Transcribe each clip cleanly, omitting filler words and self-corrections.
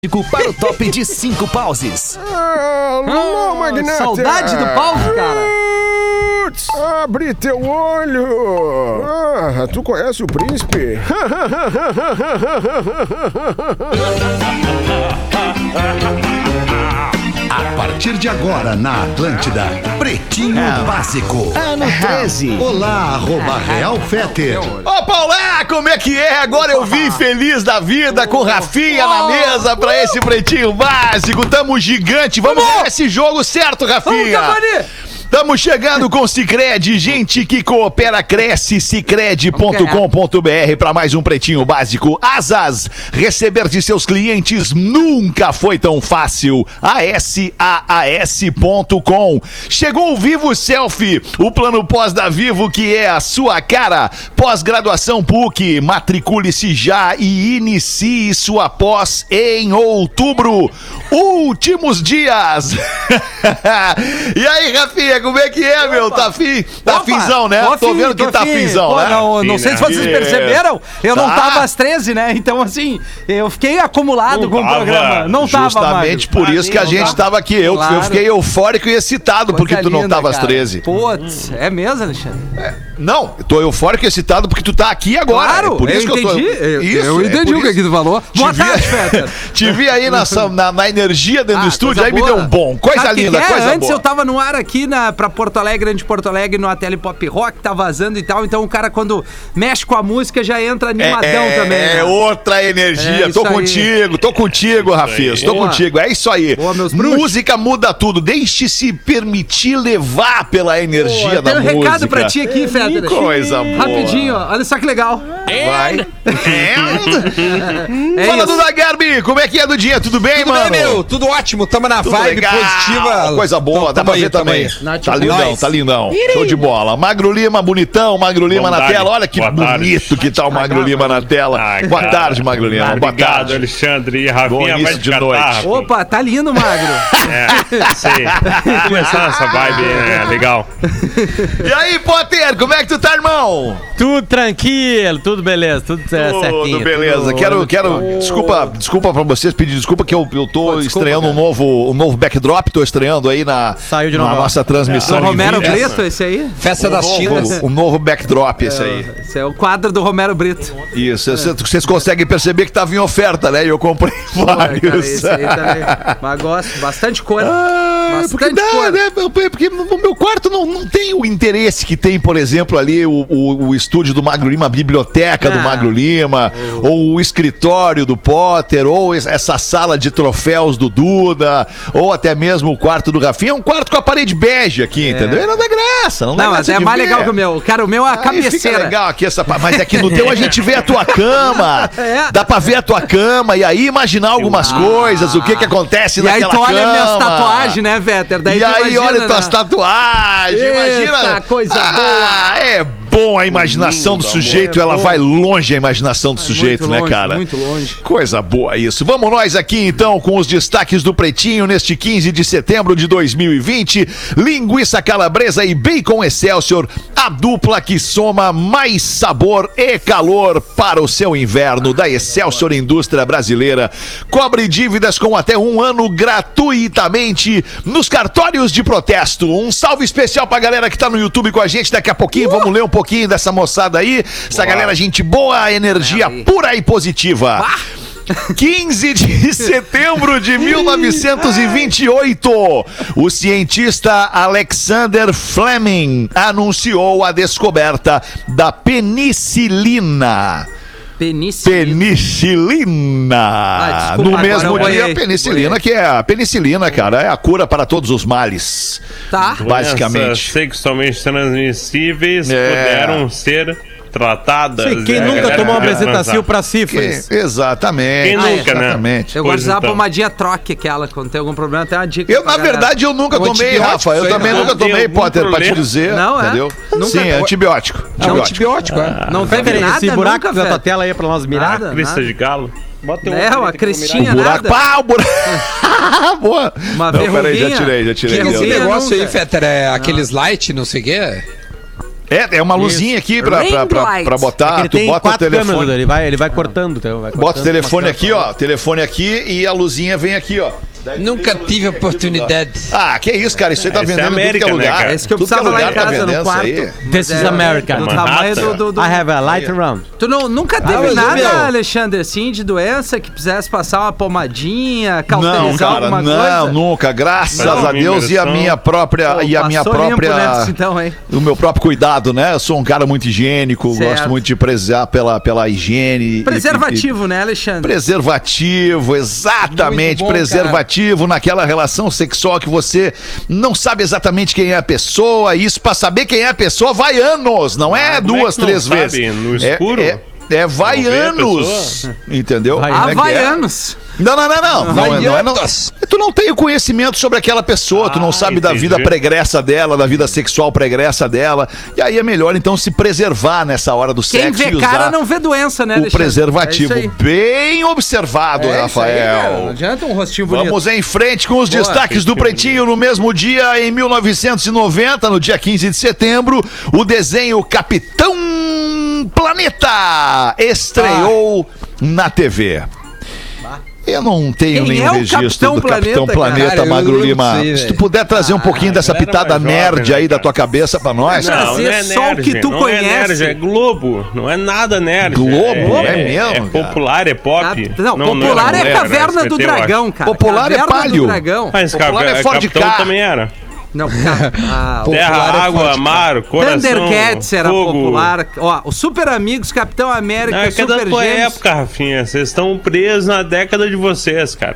Para o top de 5 pauses. Alô, Magnata! Saudade do pause, cara. Abre teu olho! Tu conhece o príncipe? A partir de agora na Atlântida, Pretinho Básico. Ano 13. Olá, @Real Fetter. Ô, Paulá, como é que é? Agora eu vim feliz da vida com Rafinha na mesa pra esse Pretinho Básico. Tamo gigante. Vamos ganhar esse jogo certo, Rafinha. Estamos chegando com o Sicredi, gente que coopera, cresce, sicredi.com.br para mais um Pretinho Básico. Asas, receber de seus clientes nunca foi tão fácil. ASAAS.com. Chegou o Vivo Selfie, o plano pós da Vivo que é a sua cara. Pós-graduação PUC, matricule-se já e inicie sua pós em outubro. Últimos dias. E aí, Rafinha? Como é que é, meu? Tá finzão, né? Tô vendo que tá finzão, né? Não sei se vocês perceberam, eu não tava às 13, né? Então, assim, eu fiquei acumulado com o programa. Não tava, justamente por isso que a gente tava aqui. Eu fiquei eufórico e excitado porque tu não tava às 13. Putz, é mesmo, Alexandre? Não, eu tô eufórico e excitado porque tu tá aqui agora. Claro, por isso eu entendi. Eu entendi o que tu falou. Boa tarde, Fetter. Te vi aí na energia dentro do estúdio, aí me deu um bom. Coisa linda, coisa boa. Antes eu tava no ar aqui pra Porto Alegre, grande Porto Alegre, no Ateli Pop Rock, tá vazando e tal. Então o cara, quando mexe com a música, já entra animadão também. É outra energia. Tô contigo, Rafis. Tô contigo. É isso aí. Boa, meus bruxos. Música muda tudo. Deixe-se permitir levar pela energia da música. Tem um recado pra ti aqui, Fetter. Coisa boa. Rapidinho, ó. Olha só que legal. Vai. Fala do Lagarbi, como é que é do dia? Tudo bem, mano? Tudo bem, meu? Tudo ótimo. Tamo na Tudo vibe legal. positiva. Coisa boa, dá pra ver também. Tá lindão, tá lindão. Show de bola. Magro Lima, bonitão, Magro Lima na tela. Olha que bonito que tá o Magro Lima na tela. Boa tarde, Magro Lima. Boa tarde. Obrigado, Alexandre. E a Bom Rafinha vai início de noite. Opa, tá lindo, Magro. Sei. Começar essa vibe, né? Legal. E aí, Potter, como é que tu tá, irmão? Tudo tranquilo, tudo beleza, tudo certinho. Tudo beleza. Quero desculpa pra vocês, pedir desculpa que eu tô estreando um novo backdrop, tô estreando aí na nossa transmissão. O Romero Brito, esse aí? Festa das Chinas. O novo backdrop, esse aí. Esse é o quadro do Romero Brito. Isso, vocês conseguem perceber que tava em oferta, né? E eu comprei vários. Cara, esse aí também. Mas gosto, bastante cor. Bastante cor. Né? Porque no meu quarto não tem o interesse que tem, por exemplo, ali o estúdio do Magro Lima, a biblioteca do Magro Lima, ou o escritório do Potter, ou essa sala de troféus do Duda, ou até mesmo o quarto do Rafinha. É um quarto com a parede bege aqui, entendeu? E não dá graça, não dá graça. Mas é mais legal que o meu. Cara, o meu é a cabeceira. Fica legal aqui mas aqui no teu a gente vê a tua cama. Dá pra ver a tua cama e aí imaginar algumas coisas, o que acontece naquela cama. E aí tu olha minhas tatuagens, né, Vetter? Daí e aí olha tuas tatuagens, imagina. Coisa boa. É bom a imaginação do sujeito, ela vai longe a imaginação do sujeito, né, cara? Muito longe. Coisa boa isso. Vamos nós aqui então com os destaques do Pretinho neste 15 de setembro de 2020. Linguiça calabresa e bacon Excelsior, a dupla que soma mais sabor e calor para o seu inverno da Excelsior Indústria Brasileira. Cobre dívidas com até 1 ano gratuitamente nos cartórios de protesto. Um salve especial pra galera que tá no YouTube com a gente. Daqui a pouquinho vamos ler um pouquinho dessa moçada aí. Essa galera, gente boa, energia pura e positiva. 15 de setembro de 1928, o cientista Alexander Fleming anunciou a descoberta da penicilina. Penicilina. No mesmo dia, a penicilina, que é a penicilina, cara, é a cura para todos os males. Tá. Basicamente. Sexualmente transmissíveis puderam ser tratadas. Sim, quem nunca tomou uma bezetacil pra sífilis? Exatamente. Quem nunca, exatamente. Né? Eu gosto de usar a pomadinha troque, aquela, quando tem algum problema, tem uma dica. Na verdade, eu nunca tomei, Rafa. Eu também nunca tomei, Potter, pra te dizer. Não, entendeu? Sim, é antibiótico. Antibiótico, Não tem nada, esse buraco da tua tela aí pra nós mirar. Crista de galo. Bota uma crestinha, o buraco. Pá, o buraco. Boa. Uma verruguinha. Peraí, já tirei. Esse negócio aí, Fetter, é aqueles light, não sei o quê? É uma luzinha aqui pra botar. Ele Tu tem bota o 4 câmeras, telefone. ele vai cortando. Então, Bota o telefone aqui, ó. Telefone aqui e a luzinha vem aqui, ó. Nunca tive oportunidade. Ah, que isso, cara. Isso aí tá Isso é vendendo em tudo América, que é né, lugar. cara? É isso que eu Tudo precisava lá em lugar tá casa, no vendendo quarto. isso aí. This is America. Do Manhattan. tamanho do... I have a light around. Tu nunca teve mas, nada, meu. Alexandre, assim, de doença que precisasse passar uma pomadinha, Não, cauterizar cara, alguma não, coisa? nunca. Graças Não, a Deus e a minha própria. Pô, E a minha passou limpo, própria. né, então, hein? O meu próprio cuidado, né? Eu sou um cara muito higiênico, Certo. gosto muito de prezar pela higiene. Preservativo, né, Alexandre? Preservativo, exatamente. Muito bom, Preservativo naquela relação sexual que você não sabe exatamente quem é a pessoa. Isso pra saber quem é a pessoa vai anos, não é como é que 2, não 3 sabe? vezes. No escuro? Vai Não vê a anos. Entendeu? Vai Como é que é? Havaianos. Não. Não é, não. Tu não tem o conhecimento sobre aquela pessoa, tu não sabe da entendi. vida pregressa dela, da vida sexual pregressa dela. E aí é melhor então se preservar nessa hora do Quem sexo vê e usar cara não vê doença, né, o Alexandre? preservativo. É isso aí. Bem observado, É isso aí, cara. Não Rafael. adianta um rostinho bonito. Vamos em frente com os Boa. destaques do Pretinho. No mesmo dia, em 1990, no dia 15 de setembro, o desenho Capitão Planeta estreou na TV. Eu não tenho Quem nenhum é o registro Capitão do Capitão Planeta, Planeta, cara? Magro Eu não Lima. sei, Se tu velho. puder trazer um pouquinho dessa era pitada mais jovem, nerd né, aí da cara? tua cabeça pra nós. Não, cara. trazer só o que tu não conhece. É nerd, é Globo. Não é nada nerd. Globo? É mesmo, É cara? popular, é pop. Não, popular era é mulher, Caverna era do SBT, eu Dragão, acho. cara. Popular é Caverna Palio. do Dragão. Mas Popular é Ford Capitão K. também era. Não, Terra, água, mar, coração, Thundercats era fogo. popular. Ó, os Super Amigos, Capitão América, Não, é que é da Super tua Gêmeos. época, Rafinha. Vocês estão presos na década de vocês, cara.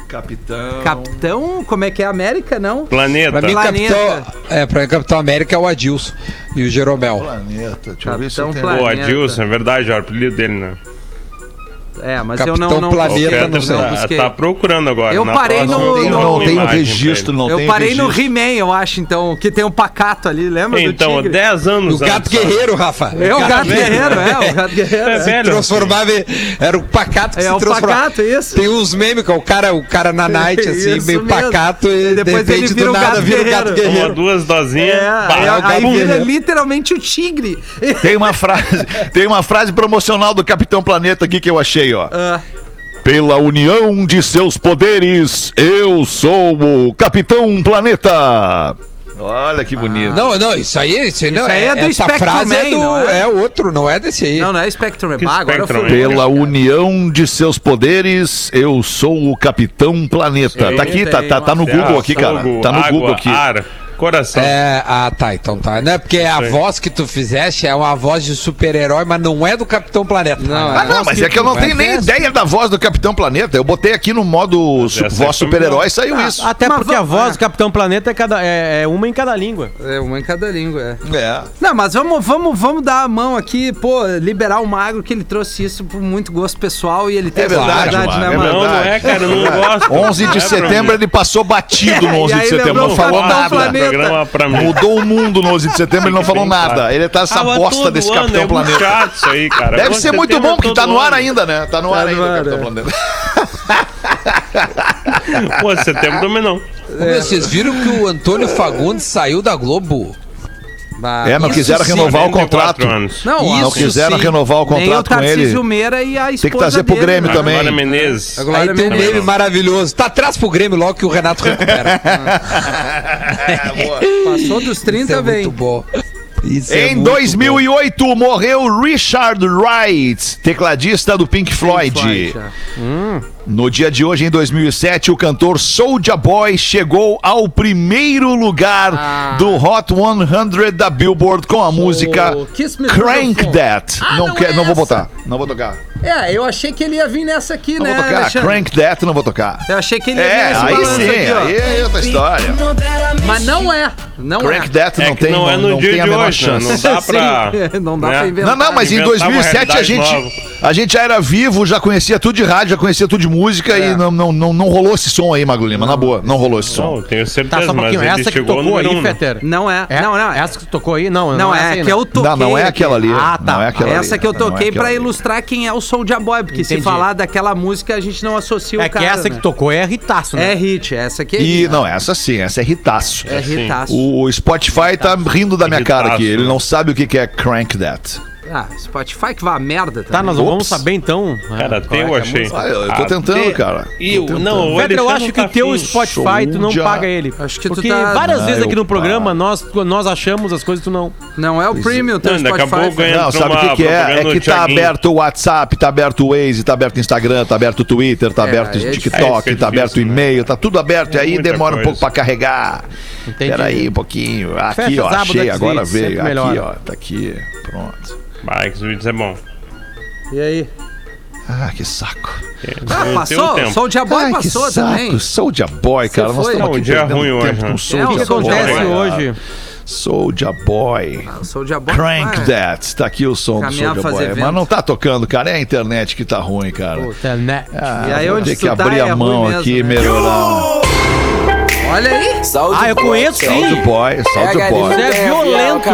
Capitão, como é que é? América, não? Planeta. Pra mim, Planeta. pra mim, Capitão América é o Adilson e o Jeromel. Planeta, deixa eu ver se eu Capitão tenho. Pô, Planeta. Adilson, é verdade, é o apelido dele, né? É, mas Capitão eu não Planeta, busquei, não sei. busquei. Tá procurando agora. Eu Na parei próxima no- eu Eu dou não uma tenho imagem registro, pra não Eu tenho parei no registro. He-Man, eu acho, então, que tem um pacato ali, lembra ele. do Então, tigre? 10 anos O Gato antes, Guerreiro, Rafa. É o Gato Guerreiro, o Gato Guerreiro. É Se velho. transformava, era o pacato que É se o transformava. pacato, isso. Tem uns memes com o cara na night, assim, Isso meio mesmo. pacato, e E depois de repente ele vira do o nada Gato vira o Gato Guerreiro. Uma, Guerreiro. duas dosinhas. É, pá, aí Gato vira Guerreiro. literalmente o tigre. Tem uma frase promocional do Capitão Planeta aqui que eu achei, ó. Ah, Pela união de seus poderes, eu sou o Capitão Planeta. Olha que bonito. Não, isso aí não aí é do essa Spectrum frase é Man, do não é? é outro, não é desse aí. não é Spectrum, é Que agora eu Spectrum, fui. hein? Pela união de seus poderes, eu sou o Capitão Planeta. Sim, Tá aqui, tá no Terra, Google aqui, cara. fogo, Tá no água, Google aqui. ar, coração. Tá, então tá. Não é porque a Sim. voz que tu fizeste é uma voz de super-herói, mas não é do Capitão Planeta. Ah, não, mas é que eu não tenho nem ideia da voz do Capitão Planeta. Eu botei aqui no modo essa voz foi super-herói e saiu isso. Até Mas porque a vamos- voz do Capitão Planeta é uma em cada língua. É, uma em cada língua, é. É. Não, mas vamos dar a mão aqui, pô, liberar o Magro, que ele trouxe isso por muito gosto pessoal e ele teve essa verdade, verdade, né, Magro, mano? Não, não é, cara, eu não gosto. 11 de Não é pra setembro mim. ele passou batido no 11 E de aí setembro, lembrou não o falou Capitão nada. Planeta. Programa pra mim. Mudou o mundo no 11 de setembro, ele não falou Sim, nada. claro. Ele tá essa mas bosta todo desse ano Capitão é muito Planeta. chato isso aí, cara. Deve Agora ser muito setembro bom, é porque tá todo no ar ano. ainda, né? Tá no ar Tá no ainda, ar, Capitão é. Planeta. Pô, setembro também não. Vocês viram que o Antônio Fagundes saiu da Globo? Bah, É, não Isso quiseram sim, renovar o 44 contrato. anos. Não, Não Isso quiseram sim. renovar o nem o contrato com ele. Tarcísio Meira e a esposa Tem que trazer pro dele, Grêmio né? também. Glória Menezes. Agora Aí tem um também meme não. maravilhoso. Tá atrás pro Grêmio logo que o Renato recupera. Passou dos 30, Isso é vem. muito bom. Isso é Em muito 2008 morreu Richard Wright, tecladista do Pink Floyd. No dia de hoje, em 2007, o cantor Soulja Boy chegou ao primeiro lugar do Hot 100 da Billboard com a música Kiss Me Crank Through the Phone. That. Ah, não não quer, é não vou essa. botar, não vou tocar. É, eu achei que ele ia vir nessa aqui, Não né, vou tocar, Alexandre? Crank That não vou tocar. Eu achei que ele ia vir É, nesse aí balanço sim, aqui, ó. aí é outra história. Mas não é, não Crank é. That É não que tem, não é no não dia tem a de menor hoje, né? chance. Não dá pra... Sim, não dá né? pra inventar. Não, mas em Inventar uma 2007 a realidade gente, nova. A gente já era vivo, já conhecia tudo de rádio, já conhecia tudo de música e não rolou esse som aí, Magro Lima. Na boa, não rolou esse som. Não, tenho Tá, certeza, só um mas pouquinho. ele Essa que chegou no tocou aí, número 1. Fetter. Não é. É? Não. Essa que tu tocou aí? Não, Não, essa é aí, que eu toquei. Não é aqui. aquela ali. Ah, tá. Não é aquela Essa ali. que eu Não é toquei aquela pra ali. ilustrar quem é o Soulja Boy, porque se Entendi. falar daquela música a gente não associa É o cara. que essa né? que tocou é hitaço, né? É hit, essa aqui é E hit. não, essa sim, essa é hitaço. É hitaço. O Spotify tá rindo da minha cara aqui. Hitaço, Ele né? não sabe o que é Crank That. Ah, Spotify que vai a merda também. Tá, nós Ops. vamos saber então. Cara, qual é eu que é a achei. música. Ah, eu tô tentando, cara. Eu, Tô tentando. não, o Fetter, eu Alexandre acho que tá o teu afim. Spotify tu não Soulja. paga ele. Acho que tu Porque tá- várias vezes eu aqui no programa pago. nós achamos as coisas e tu não. Não é o premium, teu Não, daqui a Spotify. pouco ganha. Não, Entrou sabe o uma que é? É propaganda que do tá Thiaguinho. aberto o WhatsApp, tá aberto o Waze, tá aberto o Instagram, tá aberto o Twitter, tá aberto o aí é TikTok, difícil. tá É difícil, aberto o né? e-mail, tá tudo aberto. E aí muita demora um coisa. pouco pra carregar. Entendi. Peraí um pouquinho. Aqui, Fecha ó, as abas achei, do agora Xvideos, veio. sempre Aqui, melhora. ó, tá aqui. Pronto. Vai, que os vídeos é bom. E aí? Ah, que saco. Ah, Tem passou? o tempo. Soulja Boy Ai, passou que também. saco. Soulja Boy, cara. Nós foi? estamos Não, aqui um dia perdendo ruim tempo hoje, com né? Soulja O que Boy. acontece Boy. hoje? Soulja Boy. O Soulja Boy. Crank vai. That. Tá aqui o som do Caminhar, Soulja fazer Boy. evento. Mas não tá tocando, cara. É a internet que tá ruim, cara. Puta, né? Ah, E aí vou onde ter que tu tá abrir é a mão ruim aqui e mesmo, né? melhorar. Olha aí. Ah, eu conheço sim. Soulja Boy, Soulja Boy. Isso é violento.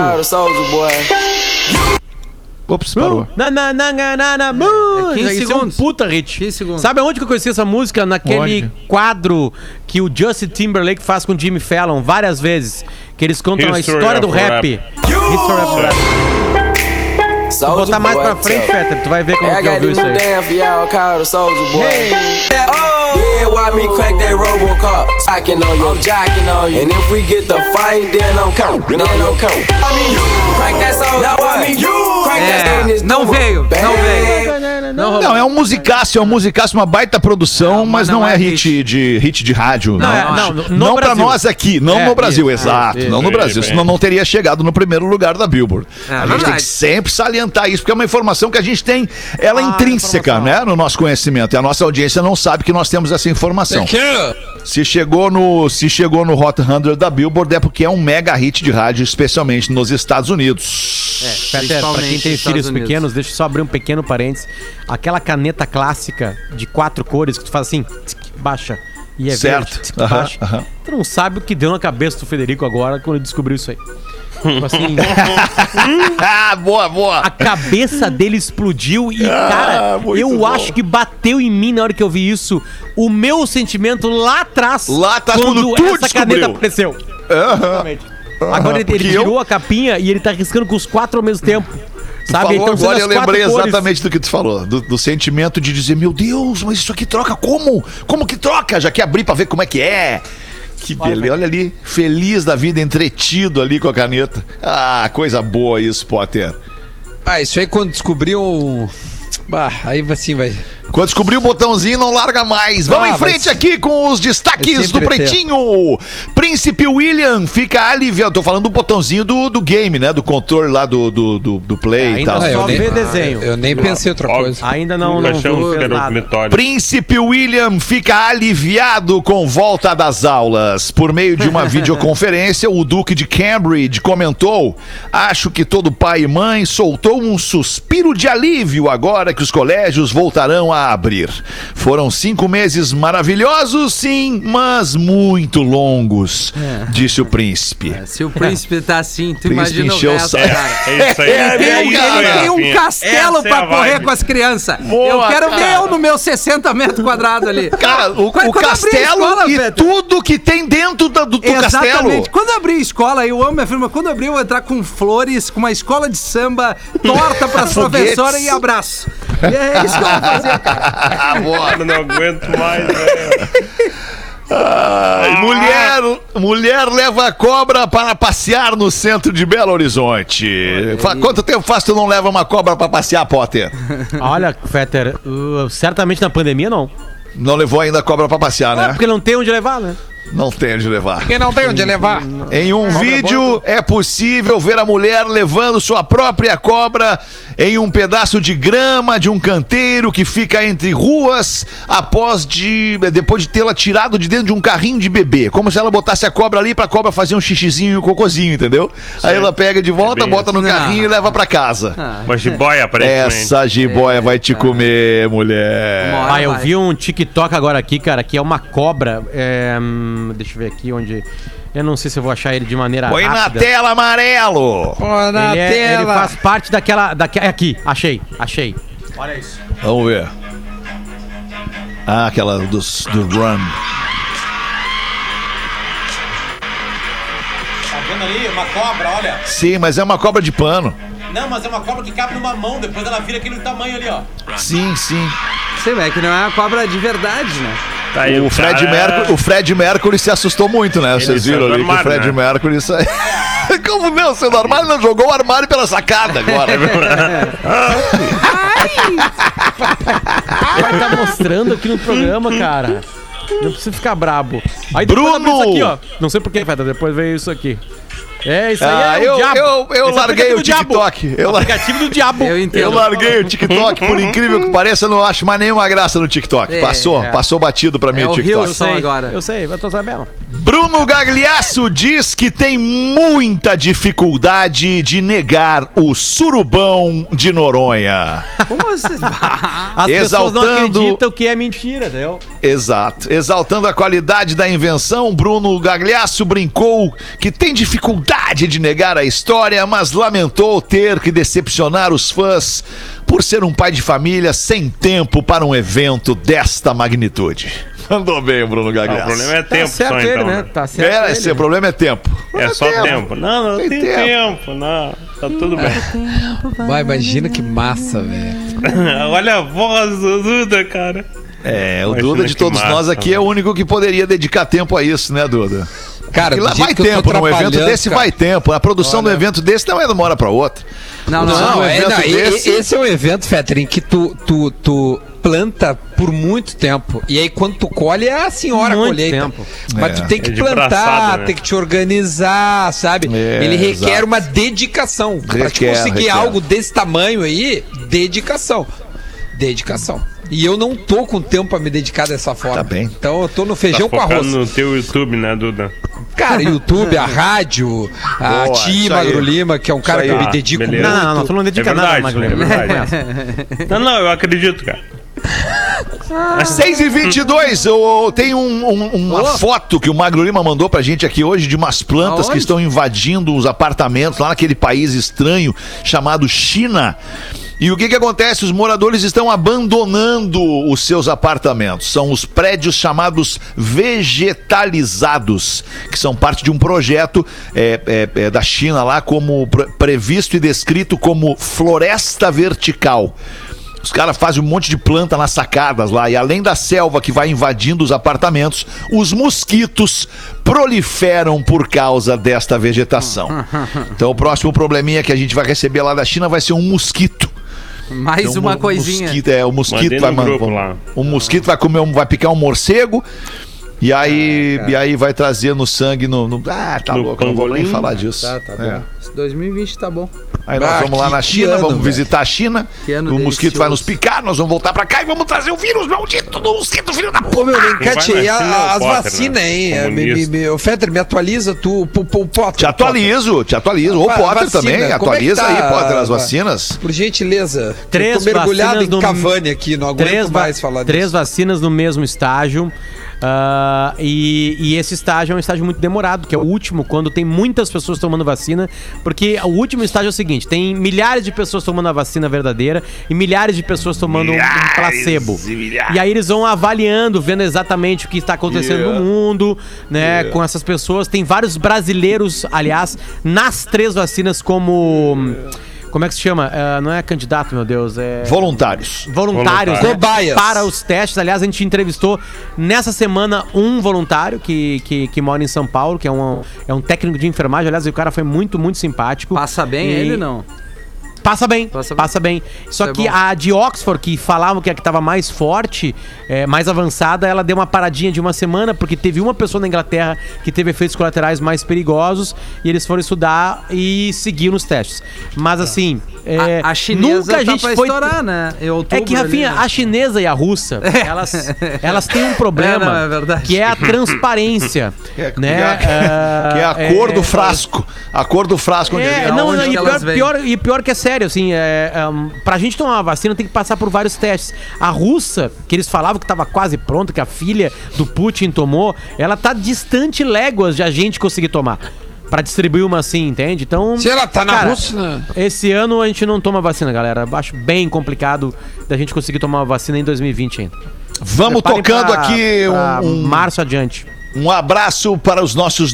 Ops, parou. Na, 15 Isso é um segundos. puta hit. 15 segundos. Sabe aonde que eu conheci essa música? Naquele Onde? quadro que o Justin Timberlake faz com o Jimmy Fallon várias vezes. Que eles contam a History história do of rap. Rap. History of Rap. Se tu botar mais pra frente, Fetter, tu vai ver como que eu ouviu isso aí. Yeah, why me crack that Robocop? Jocking on you, jocking on you. And if we get the fight, then I'm count, then I'm count. I mean, you crack that soul. Now I mean, you crack that É, thing. This não double veio, não bang. veio. Não rolou. Não, é um musicaço, uma baita produção, mas não é hit de rádio. Não pra Brasil. nós aqui, não É, no Brasil, isso, exato. isso. Não no Brasil, senão não teria chegado no primeiro lugar da Billboard. É A gente tem verdade. que sempre salientar isso, porque é uma informação que a gente tem, ela é intrínseca, né, no nosso conhecimento. E a nossa audiência não sabe que nós temos essa informação. Se chegou no Hot 100 da Billboard é porque é um mega hit de rádio, especialmente nos Estados Unidos. Fetter, pra quem Principalmente tem nos filhos Estados Unidos. pequenos, deixa eu só abrir um pequeno parênteses. Aquela caneta clássica de 4 cores que tu faz assim, tsk, baixa. E é Certo. verde, tsk, Aham, baixa. aham. Tu não sabe o que deu na cabeça do Federico agora quando ele descobriu isso aí. Tipo assim, Ah, boa. a cabeça dele explodiu e, cara, muito eu bom. acho que bateu em mim na hora que eu vi isso o meu sentimento lá atrás. Lá atrás, quando tu essa caneta descobriu. apareceu. Aham. Exatamente. Agora ele porque tirou eu- a capinha e ele tá riscando com os 4 ao mesmo tempo. Sabe? Falou sendo agora, as eu 4 lembrei cores. exatamente do que tu falou. Do sentimento de dizer, meu Deus, mas isso aqui troca como? Como que troca? Já quer abrir pra ver como é que é. Que beleza, olha ali, feliz da vida, entretido ali com a caneta. Ah, coisa boa isso, Potter. Ah, isso aí quando descobriu. Bah, aí assim vai. Quando descobrir o botãozinho, não larga mais. Vamos Ah, em frente vai aqui com os destaques vai do sempre ter. Pretinho. Príncipe William fica aliviado. Tô falando do botãozinho do game, né? Do controle lá do Play e Ainda tal. só eu nem- vê desenho. Eu nem pensei outra Óbvio. coisa. Ainda não Achamos que fez era o nada. Metório. Príncipe William fica aliviado com volta das aulas. Por meio de uma videoconferência, o Duque de Cambridge comentou: acho que todo pai e mãe soltou um suspiro de alívio agora que os colégios voltarão a abrir. Foram 5 meses maravilhosos, sim, mas muito longos, disse o príncipe. Se o príncipe tá assim, tu Príncipe imagina o encheu o resto, saco. cara. É isso aí. Ele tem um Rafinha. castelo Essa é pra a correr vibe. com as crianças. Boa, eu quero cara. ver eu no meu 60 metros quadrados ali. Cara, o Quando abrir a castelo escola, e Peter. tudo que tem dentro do castelo. Exatamente. Quando abrir a escola, eu amo minha firma, quando abrir eu vou entrar com flores, com uma escola de samba, torta pras Foguetes. professoras e abraço. E é isso que eu vou fazer, cara. Ah, boa. Cara, não aguento mais, velho. Ai, mulher leva a cobra para passear no centro de Belo Horizonte. Quanto tempo faz tu não leva uma cobra para passear, Potter? Olha, Fetter, certamente na pandemia não. Não levou ainda a cobra para passear, né? Porque não tem onde levar, né? Não tem onde levar. Porque não tem onde levar. Em um vídeo é possível ver a mulher levando sua própria cobra em um pedaço de grama de um canteiro que fica entre ruas depois de tê-la tirado de dentro de um carrinho de bebê. Como se ela botasse a cobra ali pra cobra fazer um xixizinho e um cocôzinho, entendeu? Aí ela pega de volta, bota no carrinho e leva pra casa. Uma jiboia, aparentemente. Essa jiboia vai te comer, mulher. Eu vi um TikTok agora aqui, cara, que é uma cobra. Deixa eu ver aqui onde... Eu não sei se eu vou achar ele de maneira Põe rápida. na tela, amarelo! Pô, na tela. Ele faz parte daquela... Aqui, achei. Olha isso. Vamos ver. Aquela do Run. Tá vendo ali? Uma cobra, olha. Sim, mas é uma cobra de pano. Não, mas é uma cobra que cabe numa mão, depois ela vira aquele tamanho ali, ó. Sim. Sei, é que não é uma cobra de verdade, né? Tá aí, O Fred Mercury se assustou muito, né? Vocês viram ali que o Fred Mercury saiu. Como não? Sendo armário, não jogou o armário pela sacada agora. Vai estar mostrando aqui no programa, cara. Não precisa ficar brabo. Aí Bruno! depois abre isso aqui, ó. Não sei por que, Feta, depois veio isso aqui. Isso aí é o diabo. Eu Esse larguei o diabo. TikTok. Aplicativo do diabo. Eu entendo. Eu larguei o TikTok, por incrível que pareça, eu não acho mais nenhuma graça no TikTok. Passou batido pra mim É o o TikTok. Hilson agora. Eu sei, eu tô sabendo. Bruno Gagliasso diz que tem muita dificuldade de negar o surubão de Noronha. Como você... As pessoas não Exaltando- acreditam que é mentira, entendeu? Exato. Exaltando a qualidade da invenção, Bruno Gagliasso brincou que tem dificuldade de negar a história, mas lamentou ter que decepcionar os fãs por ser um pai de família sem tempo para um evento desta magnitude. Mandou bem, Bruno O Gagliasso. problema é tempo certo só, ele, então. né? Né? Tá certo ele. Esse problema é tempo. É só tempo. Não Tem tem tempo. Não, tá tudo bem. Vai, imagina que massa, velho. Olha a voz do Duda, cara. O Imagina Duda de que todos massa, nós aqui é o único que poderia dedicar tempo a isso, né, Duda? Cara, E do lá jeito vai que eu tô tempo, num evento trabalhando, desse cara. vai tempo. A produção do evento desse não é de uma hora pra outra. Não, Não, Um evento desse- esse é um evento, Fetter, em que tu planta por muito tempo. E aí, quando tu colhe, é a senhora Muito colheita. tempo. Mas tu tem que É de plantar, braçada, né? tem que te organizar, sabe? Ele requer exato. uma dedicação. Pra te Requer, conseguir requer. algo desse tamanho aí, dedicação. E eu não tô com tempo pra me dedicar dessa forma. Tá bem. Então eu tô no Tá feijão com focado arroz. no teu YouTube, né, Duda? Cara, YouTube, a rádio, a Boa, Ti isso aí. Magro Lima, que é um cara Isso que eu aí. me dedico beleza. muito. Não, tu não dedica É nada, verdade, Magro. é verdade. Não, eu acredito, cara. 6h22, tem uma foto que o Magro Lima mandou pra gente aqui hoje de umas plantas Aonde? que estão invadindo os apartamentos lá naquele país estranho chamado China. E o que acontece? Os moradores estão abandonando os seus apartamentos. São os prédios chamados vegetalizados, que são parte de um projeto da China lá, como previsto e descrito como floresta vertical. Os caras fazem um monte de planta nas sacadas lá, e além da selva que vai invadindo os apartamentos, os mosquitos proliferam por causa desta vegetação. Então o próximo probleminha que a gente vai receber lá da China vai ser um mosquito. Mais Então, uma coisinha. O mosquito Mandei vai no grupo lá. O mosquito vai comer, vai picar um morcego. E aí vai trazer no sangue tá No louco, não vou nem pangolim. falar disso. Tá bom. 2020 tá bom. Aí nós vamos lá que na China, ano, vamos velho. visitar a China. Que ano O mosquito delicioso. vai nos picar, nós vamos voltar pra cá e vamos trazer o vírus maldito do mosquito, filho da puta. Ô, meu, Encate, vai e na China, as o Potter, vacinas, né? hein? Comunista. Ô, Fetter, me atualiza tu, o Potter. Te atualizo. O Va- Potter vacina, também, como é que atualiza tá, aí, Potter, as va- vacinas. Por gentileza. Três eu tô mergulhado vacinas em no- Cavani aqui, não aguento mais falar Três disso. vacinas no mesmo estágio. E esse estágio é um estágio muito demorado, que é o último, quando tem muitas pessoas tomando vacina, porque o último estágio é o seguinte: tem milhares de pessoas tomando a vacina verdadeira e milhares de pessoas tomando um placebo. E aí eles vão avaliando, vendo exatamente o que está acontecendo no mundo, né, com essas pessoas. Tem vários brasileiros, aliás, nas três vacinas como é que se chama? Não é candidato, meu Deus, é... Voluntários. voluntários, né, Cobaias. para os testes. Aliás, a gente entrevistou nessa semana um voluntário que mora em São Paulo, que é um técnico de enfermagem. Aliás, o cara foi muito, muito simpático. Passa bem E- ele, não? Passa bem. Só Isso é que bom. a de Oxford, que falavam que tava mais forte, mais avançada, ela deu uma paradinha de uma semana, porque teve uma pessoa na Inglaterra que teve efeitos colaterais mais perigosos, e eles foram estudar e seguiram os testes. Mas assim, A chinesa nunca a gente pra foi... estourar, né? Em outubro É que, Rafinha, ali, né? a chinesa e a russa, elas têm um problema, Não, é verdade. que é a transparência, né? Que é a cor do frasco. A cor do frasco. onde ele- Não, Aonde e que elas vêm? pior que é sério, assim, pra gente tomar uma vacina tem que passar por vários testes. A russa, que eles falavam que tava quase pronta, que a filha do Putin tomou, ela tá distante léguas de a gente conseguir tomar. Pra distribuir uma assim, entende? Então. Se ela tá na cara, Rússia, né? Esse ano a gente não toma vacina, galera. Acho bem complicado da gente conseguir tomar uma vacina em 2020 ainda. Vamos Preparem tocando pra- aqui pra um março adiante. Um abraço para os nossos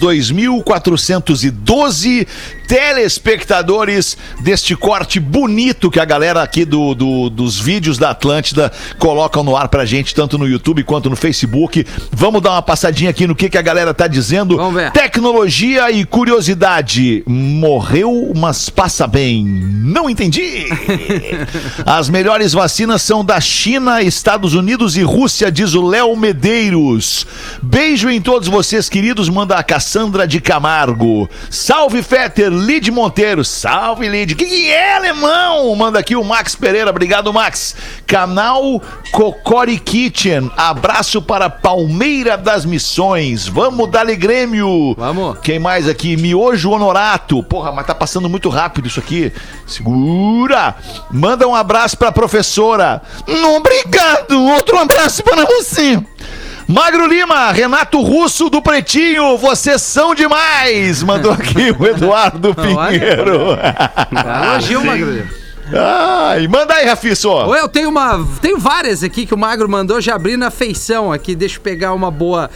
2.412 telespectadores deste corte bonito que a galera aqui dos vídeos da Atlântida colocam no ar pra gente, tanto no YouTube quanto no Facebook. Vamos dar uma passadinha aqui no que a galera tá dizendo. Vamos ver. Tecnologia e curiosidade. Morreu, mas passa bem. Não entendi. As melhores vacinas são da China, Estados Unidos e Rússia, diz o Léo Medeiros. Beijo em todos vocês, queridos, manda a Cassandra de Camargo. Salve, Fetter, Lid Monteiro. Salve, Lid. Que é, alemão? Manda aqui o Max Pereira. Obrigado, Max. Canal Cocori Kitchen. Abraço para Palmeira das Missões. Vamos dar-lhe Grêmio. Vamos. Quem mais aqui? Miojo Honorato. Porra, mas tá passando muito rápido isso aqui. Segura. Manda um abraço pra professora. Obrigado. Outro abraço para você. Magro Lima, Renato Russo do Pretinho, vocês são demais! Mandou aqui o Eduardo Pinheiro. Elogio, Magro. Ai, manda aí, Rafiço. Eu tenho várias aqui que o Magro mandou, já abri na feição aqui, deixa eu pegar uma boa.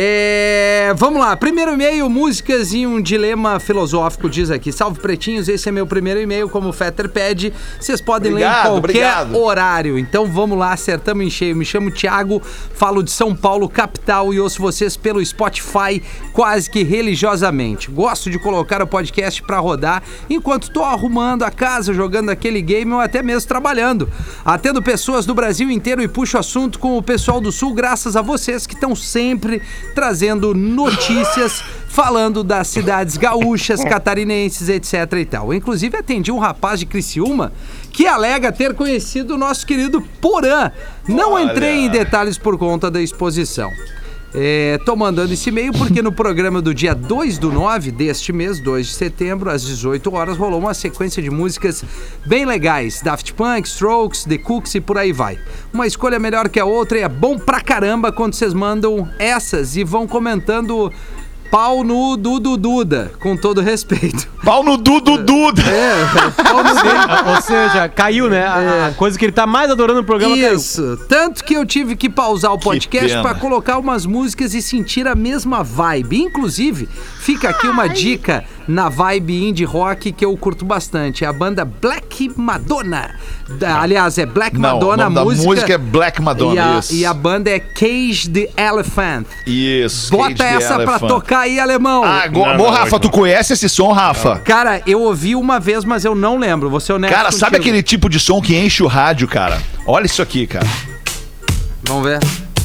Vamos lá, primeiro e-mail, músicas e um dilema filosófico, diz aqui. Salve, pretinhos, esse é meu primeiro e-mail, como o Fetter pede, vocês podem ler em qualquer horário, então vamos lá, acertamos em cheio. Me chamo Thiago, falo de São Paulo, capital, e ouço vocês pelo Spotify quase que religiosamente. Gosto de colocar o podcast pra rodar enquanto tô arrumando a casa, jogando aquele game ou até mesmo trabalhando. Atendo pessoas do Brasil inteiro e puxo assunto com o pessoal do Sul, graças a vocês que estão sempre trazendo notícias, falando das cidades gaúchas, catarinenses, etc e tal. Inclusive atendi um rapaz de Criciúma que alega ter conhecido o nosso querido Porã. Não entrei em detalhes por conta da exposição. Tô mandando esse e-mail porque no programa do dia 2/9 deste mês, 2 de setembro, às 18 horas, rolou uma sequência de músicas bem legais. Daft Punk, Strokes, The Cooks e por aí vai. Uma escolha melhor que a outra e é bom pra caramba quando vocês mandam essas e vão comentando pau no Dudu Duda, com todo respeito. Pau no Dudu Duda. Pau no Dudu. Ou seja, caiu, né? A coisa que ele tá mais adorando no programa Isso. Tanto que eu tive que pausar o podcast pena. pra colocar umas músicas e sentir a mesma vibe. Inclusive, fica aqui uma dica na vibe indie rock que eu curto bastante. É a banda Black Madonna. Aliás, é Black Madonna a o nome música. da música é Black Madonna. E a banda é Cage the Elephant. Isso. Bota Cage the essa pra Elephant. tocar aí, alemão. Não, Rafa, tu conhece esse som, Rafa? Cara, eu ouvi uma vez, mas eu não lembro. Vou ser honesto Cara, sabe contigo. aquele tipo de som que enche o rádio, cara? Olha isso aqui, cara. Vamos ver.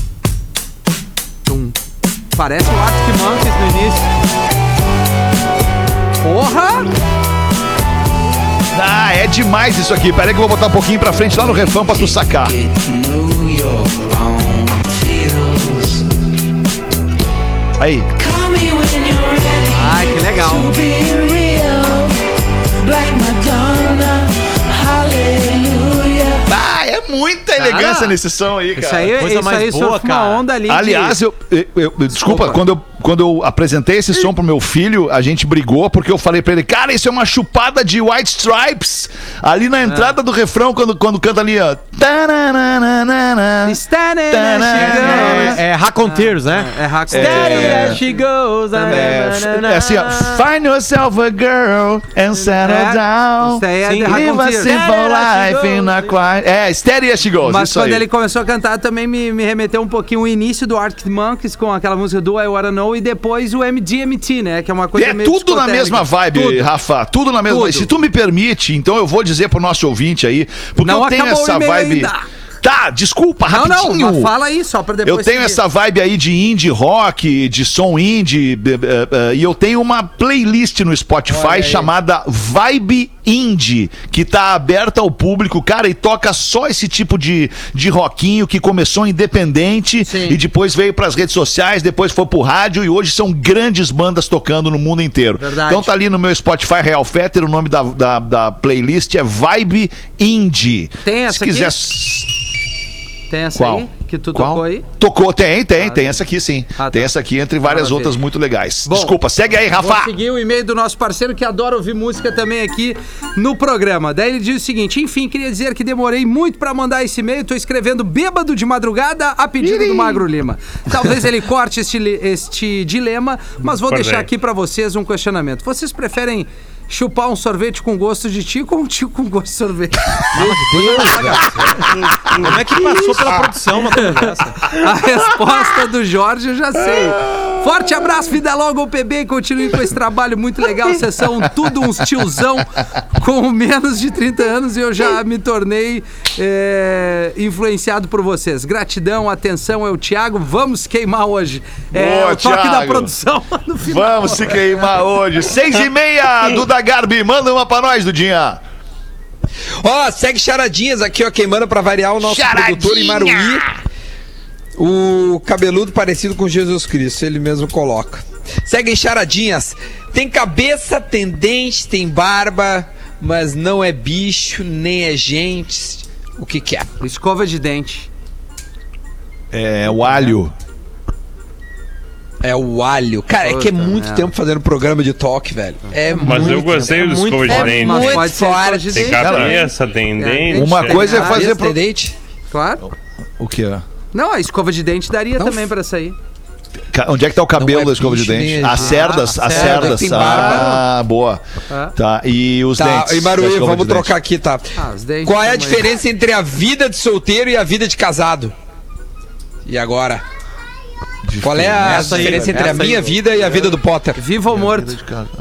Parece o Arctic Monkeys no início. Porra! Ah, é demais isso aqui. Pera aí que eu vou botar um pouquinho pra frente lá no refrão pra tu sacar. Aí. Ai, que legal. Ah, é muita elegância nesse som aí, cara. Isso aí surfa uma onda ali. Aliás, desculpa, quando eu apresentei esse som pro meu filho, a gente brigou porque eu falei pra ele, cara, isso é uma chupada de White Stripes. Ali na entrada do refrão, quando canta ali, ó. É Raconteurs, né? É Steady as she goes. É assim, ó. Find yourself a girl and settle down. Isso aí é Sim. The Live a Raconteurs. simple life in a quiet. É, Steady as she goes. Mas isso quando aí. ele começou a cantar, também me remeteu um pouquinho o início do Arctic Monkeys com aquela música do I Wanna Know e depois o MGMT, né? Que é uma coisa É meio tudo na psicodélica. mesma vibe, Tudo. Rafa. Tudo na mesma Tudo. vibe. Se tu me permite, então eu vou dizer pro nosso ouvinte aí, porque Não eu tenho acabou o essa e-mail vibe. ainda. Tá, desculpa, Não, rapidinho. mas fala aí, só pra depois... Eu tenho seguir. essa vibe aí de indie rock, de som indie, e eu tenho uma playlist no Spotify chamada Vibe Indie, que tá aberta ao público, cara, e toca só esse tipo de rockinho que começou independente Sim. e depois veio pras redes sociais, depois foi pro rádio e hoje são grandes bandas tocando no mundo inteiro. Verdade. Então tá ali no meu Spotify Real Fetter, o nome da playlist é Vibe Indie. Tem essa Se aqui? quiser... Tem essa Qual? aí que tu Qual? tocou aí? Tocou, tem essa aqui sim. Ah, tá. Tem essa aqui, entre várias Maravilha. outras muito legais. Bom, Desculpa, segue aí, Vou Rafa. seguir o e-mail do nosso parceiro que adora ouvir música também aqui no programa. Daí ele diz o seguinte: enfim, queria dizer que demorei muito pra mandar esse e-mail. Tô escrevendo bêbado de madrugada a pedido do Magro Lima. Talvez ele corte este dilema, mas vou deixar aqui pra vocês um questionamento. Vocês preferem chupar um sorvete com gosto de tico ou um tico com gosto de sorvete? Como é que passou pela produção uma coisa dessa? A resposta do Jorge eu já sei. Forte abraço, vida logo, PB, e continue com esse trabalho muito legal. Vocês são tudo uns tiozão com menos de 30 anos e eu já me tornei influenciado por vocês. Gratidão, atenção, é o Thiago. Vamos queimar hoje. Boa, o toque Thiago. da produção no final. Vamos se queimar hoje. 6h30, Duda Garbi. Manda uma pra nós, Dudinha. Ó, segue Charadinhas aqui, ó, queimando pra variar o nosso produtor em Maruí. O cabeludo parecido com Jesus Cristo, ele mesmo coloca. Segue Charadinhas. Tem cabeça, tem dente, tem barba, mas não é bicho, nem é gente. O que que é? Escova de dente. É o alho. É o alho. Cara, é que é Puta muito merda. tempo fazendo programa de talk, velho. É Mas muito eu gostei do escova de dente. Mas muito pode ser forte. escova de Tem dente. cabeça, tem dente. Uma coisa é fazer... Cabeça, tem dente? Claro. O que é? Não, a escova de dente daria Não. também pra sair. Onde é que tá o cabelo Não é da escova de bicho, dente? nem As é cerdas, as cerda, cerdas. tem barba. Ah, boa. Ah. Tá, e os Tá, dentes. e da Maruí, escova vamos de dente. trocar aqui, tá? os dentes Qual é a também. diferença entre a vida de solteiro e a vida de casado? E agora? Qual é a Essa aí, diferença entre a essa aí. minha vida e a vida do Potter? Vivo ou morto?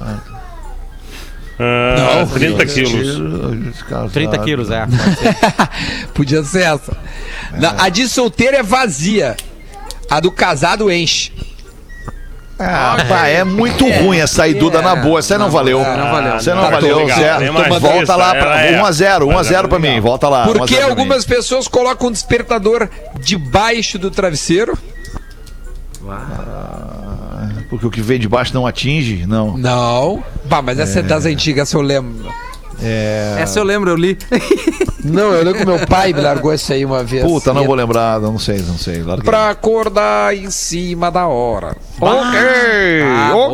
30 quilos. 30 quilos, é. Podia ser essa. A de solteiro é vazia. A do casado enche. Ah, pá, é muito ruim essa aí, Duda, na boa. Essa aí não valeu. não valeu. Essa aí não Tá, valeu. tô legal. Zé. Tem mais Volta essa, lá pra ela é. 1x0. Mas 1x0 pra legal. mim. Volta lá. Por 1 a que 0 pra algumas mim. pessoas colocam um despertador debaixo do travesseiro? Porque o que vem de baixo não atinge? Não. Não. Bah, mas essa é das antigas, essa eu lembro. Essa eu lembro, eu li. Não, eu lembro que meu pai me largou essa aí uma vez. Puta, não E vou lembrar. Não sei. Larguei. Pra acordar em cima da hora. Ok,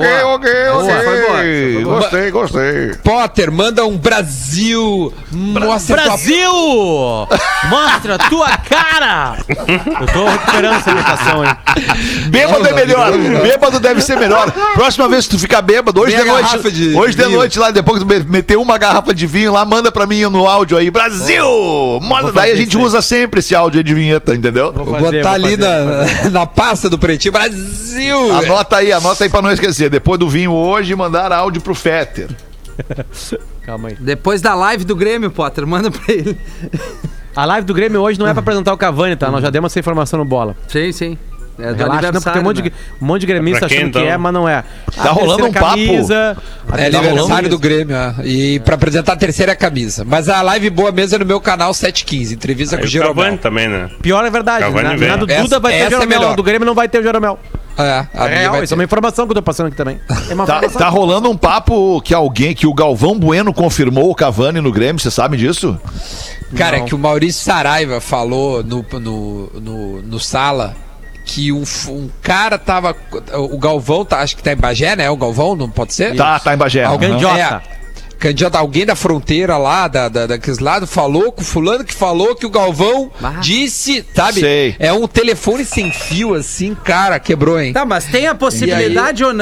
Foi boa. Gostei. Potter, manda um Brasil. Mostra tua- Brasil! Mostra a tua cara! Eu tô recuperando essa imitação, hein? Bêbado é melhor. Bêbado deve ser melhor. Próxima vez que tu ficar bêbado, hoje Meia de noite. garrafa de Hoje de vinho. noite, lá, depois que tu meter uma garrafa de vinho lá, manda pra mim no áudio aí. Brasil! Manda, daí a gente isso aí. usa sempre esse áudio aí de vinheta, entendeu? Vou botar ali na pasta do Pretinho. Brasil! Anota aí pra não esquecer. Depois do vinho hoje, mandar áudio pro Fetter. Calma aí. Depois da live do Grêmio, Potter, manda pra ele. A live do Grêmio hoje não é pra apresentar o Cavani, tá? Nós já demos essa informação no bola. Sim, sim. É do Relaxa, não, porque tem aniversário, um monte de gremista Pra quem, achando que então? é, mas não é. Tá rolando um papo. É aniversário do Grêmio, e pra apresentar a terceira camisa. Mas a live boa mesmo é no meu canal 715, entrevista com o Aí o Cavani Jeromel. também, né? Pior é verdade. Cavani Na vem. do Essa- Duda vai ter essa é Jeromel, melhor. do Grêmio não vai ter o Jeromel. A minha vai Isso ter. é uma informação que eu tô passando aqui também. É uma Tá, informação. tá rolando um papo que o Galvão Bueno confirmou o Cavani no Grêmio, você sabe disso? Cara, é que o Maurício Saraiva falou no Sala que um cara o Galvão, acho que tá em Bagé, né? O Galvão, não pode ser? Tá em Bagé. Alguém Aham. Candiota. Candidato, alguém da fronteira lá, daqueles lados, falou com o fulano que falou que o Galvão disse, sabe? Sei. É um telefone sem fio, assim, cara, quebrou, hein? Tá, mas tem a possibilidade ou não?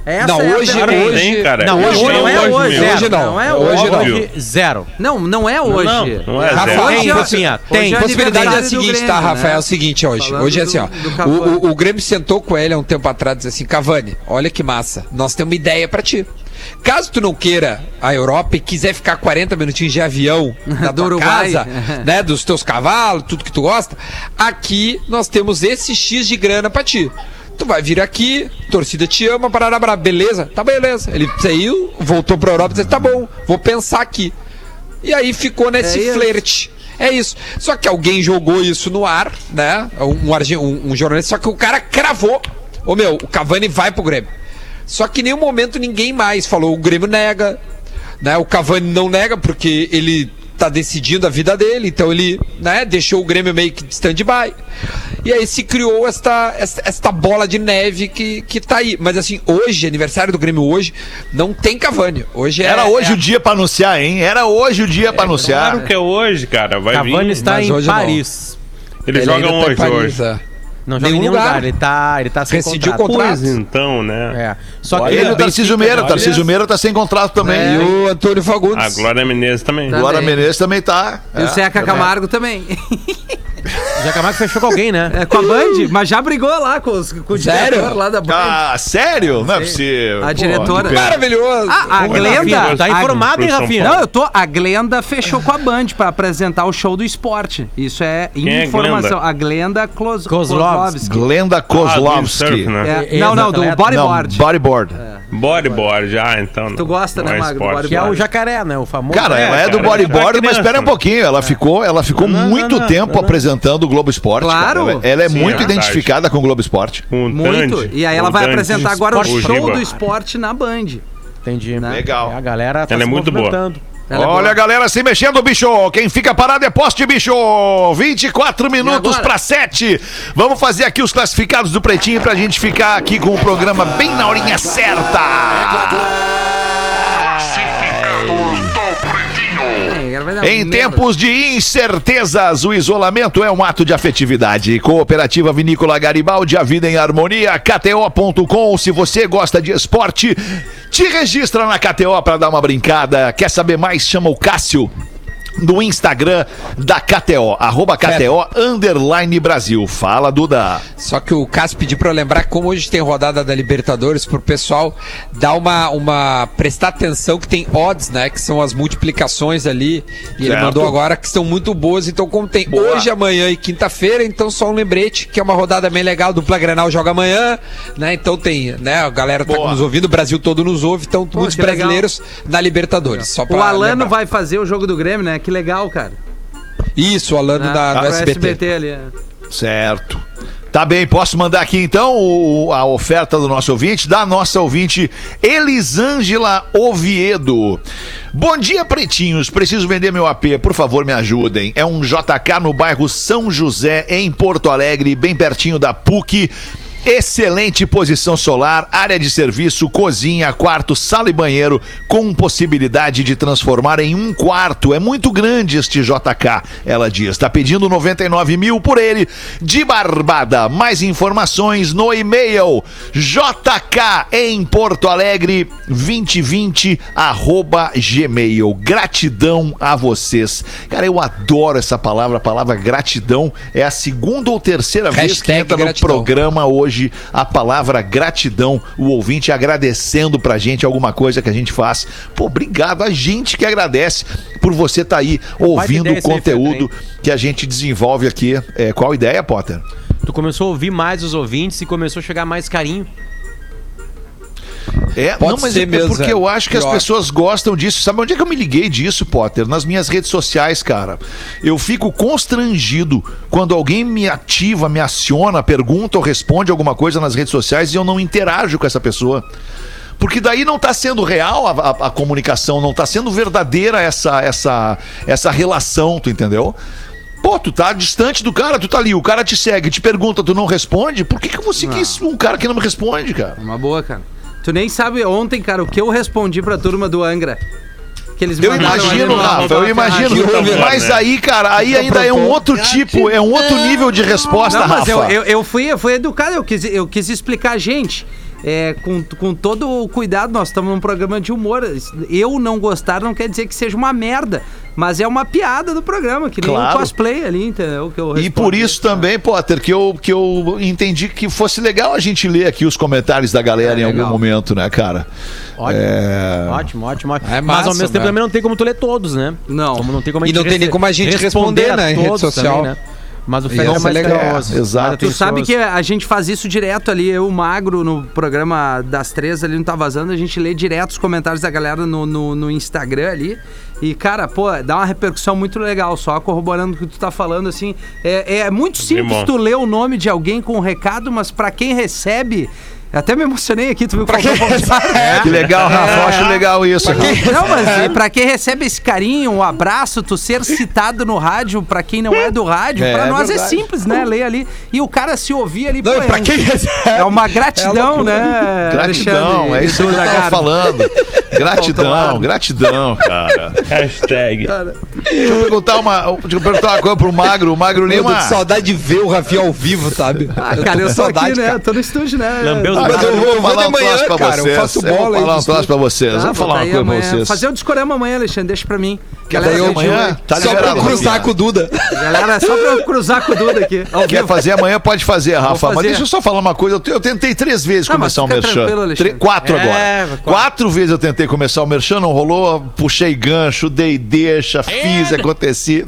Essa Não, é a hoje- pergunta. Claro que tem, cara. Não, hoje não é hoje. mesmo. Hoje não. Não é Hoje não. Hoje, zero. Não é hoje. Não é Rafa, zero. hoje Tem, é- Rafinha, tem. hoje A possibilidade é a aniversário do seguinte, Grêmio, tá, Rafael? né? É o seguinte hoje. Falando Hoje é assim, ó. do Cavani. O Grêmio sentou com ele há um tempo atrás e disse assim: Cavani, olha que massa. Nós temos uma ideia pra ti. Caso tu não queira a Europa e quiser ficar 40 minutinhos de avião da Do tua Uruguai. casa, né? Dos teus cavalos, tudo que tu gosta, aqui nós temos esse X de grana pra ti. Tu vai vir aqui, torcida te ama, parará, beleza? Tá beleza. Ele saiu, voltou pra Europa e disse: tá bom, vou pensar aqui. E aí ficou nesse É isso. flerte. É isso. Só que alguém jogou isso no ar, né? Um jornalista, só que o cara cravou. Ô meu, o Cavani vai pro Grêmio. Só que em nenhum momento ninguém mais falou, o Grêmio nega, né? O Cavani não nega porque ele tá decidindo a vida dele, então ele, né, deixou o Grêmio meio que de stand-by. E aí se criou esta bola de neve que tá aí. Mas assim, hoje, aniversário do Grêmio hoje, não tem Cavani. Hoje Era hoje o dia pra anunciar, hein? Era hoje o dia pra anunciar. Claro que é hoje, cara. Vai Cavani vir. está mas em hoje não. Paris. Eles Ele ainda jogam tá em hoje, Paris, hoje. é. Não joga em Nenhum nenhum lugar. lugar. Ele tá sem Rescindiu contrato. o contrato. Pois então, né? É. Só que Ele e o Tarcísio Meira. O olha- Tarcísio Meira tá sem contrato também. E o Antônio Fagundes. A Glória Menezes também. Tá. Glória Também. Menezes também tá. E o Zeca Camargo também. O Zé Camargo fechou com alguém, né? É, com a Band, mas já brigou lá com o Sério? diretor lá da Band. Ah, sério? Não é possível. A diretora. que pena. Maravilhoso. A Pô, Glenda. Rafinha, tá a- informado, hein, Pro São Rafinha? Não, a Glenda fechou com a Band pra apresentar o show do esporte. Isso é é informação. Glenda? A Glenda Kozlovski. Glenda Ah, do Kozlovski. surf, né? É, não, do Ex-atleta. bodyboard. Não, bodyboard. Bodyboard, então. Tu gosta, né, não é Magro, do esporte. Que é o bodyboard? jacaré, né? O famoso. Cara, ela é do cara, bodyboard, é mas espera um criança. pouquinho. Ela ficou muito tempo apresentando o Globo Esporte. Claro. cara. Ela é Sim, muito é verdade. identificada com o Globo Esporte. Com o Muito. Tandy, E aí ela o vai Tandy. apresentar agora o Esporte show Giba. do esporte na Band. Entendi. Né? Legal. É, a galera tá Ela é se muito boa. movimentando. Ela é Olha boa. a galera se mexendo, bicho. Quem fica parado é poste, bicho. 24 minutos agora? para 7. Vamos fazer aqui os classificados do Pretinho pra gente ficar aqui com o programa bem na horinha certa. Em tempos de incertezas, o isolamento é um ato de afetividade. Cooperativa Vinícola Garibaldi, a vida em harmonia. KTO.com, se você gosta de esporte, te registra na KTO para dar uma brincada. Quer saber mais? Chama o Cássio no Instagram da KTO, @KTO_Brasil. Fala, Duda. Só que o Cássio pediu pra eu lembrar como hoje tem rodada da Libertadores pro pessoal dar uma prestar atenção que tem odds, né, que são as multiplicações ali, e ele Certo. mandou agora que são muito boas, então como tem Boa. hoje, amanhã e quinta-feira, então só um lembrete que é uma rodada bem legal, dupla Grenal joga amanhã, né, então tem, né, a galera tá Boa. nos ouvindo, o Brasil todo nos ouve, então muitos que legal. brasileiros na Libertadores, só pra O Alano lembrar. vai fazer o jogo do Grêmio, né? Que legal, cara. Isso, o Alano Né? no Pro SBT. ali. É. Certo. Tá bem, posso mandar aqui então a oferta do nosso ouvinte, da nossa ouvinte Elisângela Oviedo. Bom dia, pretinhos. Preciso vender meu AP, por favor, me ajudem. É um JK no bairro São José, em Porto Alegre, bem pertinho da PUC. Excelente posição solar, área de serviço, cozinha, quarto, sala e banheiro, com possibilidade de transformar em um quarto. É muito grande este JK, ela diz. Tá pedindo 99 mil por ele, de Barbada. Mais informações no e-mail JK em Porto Alegre 2020 @gmail. Gratidão a vocês. Cara, eu adoro essa palavra, a palavra gratidão. É a segunda ou terceira vez que Hashtag entra no gratidão. programa hoje a palavra gratidão, o ouvinte agradecendo pra gente alguma coisa que a gente faz. Pô, obrigado, a gente que agradece por você estar aí ouvindo ideia o esse aí, conteúdo que a gente desenvolve aqui. Qual a ideia, Potter? Tu começou a ouvir mais os ouvintes e começou a chegar mais carinho. Pode ser mesmo, porque Zé. eu acho que as Pior. pessoas gostam disso. Sabe onde é que eu me liguei disso, Potter? Nas minhas redes sociais, cara. Eu fico constrangido quando alguém me ativa, me aciona, pergunta ou responde alguma coisa nas redes sociais e eu não interajo com essa pessoa. Porque daí não tá sendo real a comunicação, não tá sendo verdadeira essa relação, tu entendeu? Pô, tu tá distante do cara, tu tá ali, o cara te segue, te pergunta, tu não responde, por que eu vou seguir um cara que não me responde, cara? Uma boa, cara. Tu nem sabe ontem, cara, o que eu respondi pra turma do Angra. Que eles Eu mandaram ali imagino, no- Rafa, eu imagino. Mas aí, cara, aí ainda é um outro tipo, é um outro nível de resposta, Não, mas Rafa. eu fui educado, eu quis explicar, gente. com todo o cuidado, nós estamos num programa de humor. Eu não gostar não quer dizer que seja uma merda, mas é uma piada do programa, que nem Claro. o cosplay ali, entendeu? Que eu E por respondo. isso também, Potter, que eu entendi que fosse legal a gente ler aqui os comentários da galera em algum legal. momento, né, cara? Ótimo. Ótimo. É Mas massa, ao mesmo tempo né? também não tem como tu ler todos, né? Não. Como não tem como a E não tem nem como a gente responder, a né, em rede todos social. também, né? Mas o Isso Fetter é é mais legal. carinhoso. Exato. Tu sabe que a gente faz isso direto ali, eu e o Magro, no programa das 3 ali no Tá Vazando, a gente lê direto os comentários da galera no Instagram ali. E, cara, pô, dá uma repercussão muito legal, só corroborando o que tu tá falando, assim. É muito simples bom. tu ler o nome de alguém com um recado, mas pra quem recebe... Até me emocionei aqui, tu viu que faltou Que legal, Rafa, eu acho legal isso. Não, mas pra quem recebe esse carinho, um abraço, tu ser citado no rádio, pra quem não é do rádio, pra nós é simples, né? Ler ali. E o cara se ouvir ali, Não, pra quem recebe. é uma gratidão, né? Gratidão, Alexandre? é isso que eu tava Zagardo. falando. Gratidão, cara. Hashtag. Deixa eu perguntar uma coisa pro Magro. O Magro Eu tô Lima. com saudade de ver o Rafinha ao vivo, sabe? Ah, cara, eu sou aqui, Saudade, né? cara. Tô no estúdio, né? Lambeu os Mas braços. eu vou falar de um manhã, troço pra cara, eu vocês. faço Eu vou bola aí falar um de troço pra vocês. Ah, Vou falar uma tá aí coisa pra amanhã. vocês. Fazer o discorama amanhã, Alexandre, deixa pra mim. Quer Galera, fazer eu amanhã? Tá Só pra liberado, eu cruzar Rafinha. com o Duda. Galera, só pra eu cruzar com o Duda aqui. Ao Quer vivo. fazer amanhã, pode fazer, Rafa. Mas fazer. deixa eu só falar uma coisa. Eu tentei 3 vezes Ah, mas começar o fica merchan. tranquilo, Alexandre. 4 É, agora. 4. 4 vezes eu tentei começar o merchan, não rolou. Puxei gancho, dei deixa, fiz acontecer.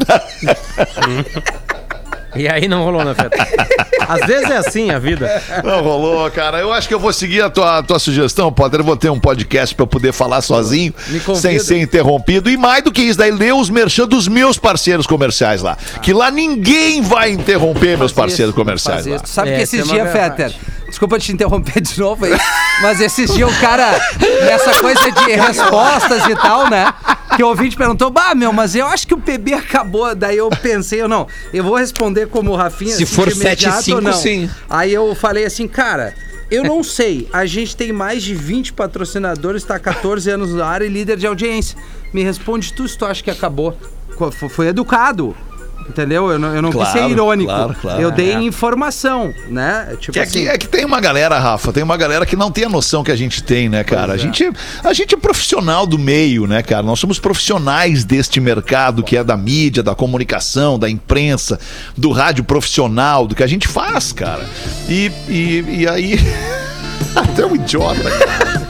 E aí não rolou, né, Fetter? Às vezes é assim a vida. Não rolou, cara. Eu acho que eu vou seguir a tua sugestão, Potter. Eu vou ter um podcast pra eu poder falar sozinho, Me convida. sem ser interrompido. E mais do que isso, daí ler os merchan dos meus parceiros comerciais lá. Que lá ninguém vai interromper meus parceiros comerciais lá. Tu sabe que Essa esses é uma dias, verdade. Fetter, desculpa te interromper de novo aí, mas esses dias o cara, nessa coisa de respostas e tal, né? Que o ouvinte perguntou, mas eu acho que o PB acabou. Daí eu pensei, eu vou responder como o Rafinha. Se for de imediato 7-5, ou não. sim. Aí eu falei assim, cara, eu não sei. A gente tem mais de 20 patrocinadores, tá há 14 anos no ar e líder de audiência. Me responde tu se tu acha que acabou. Foi educado. Entendeu? Eu não quis ser Claro, irônico. claro. Eu dei informação, né? Tipo É que tem uma galera, Rafa, tem uma galera que não tem a noção que a gente tem, né, cara? A gente é profissional do meio, né, cara? Nós somos profissionais deste mercado que é da mídia, da comunicação, da imprensa, do rádio profissional, do que a gente faz, cara. E aí... Até um idiota, cara.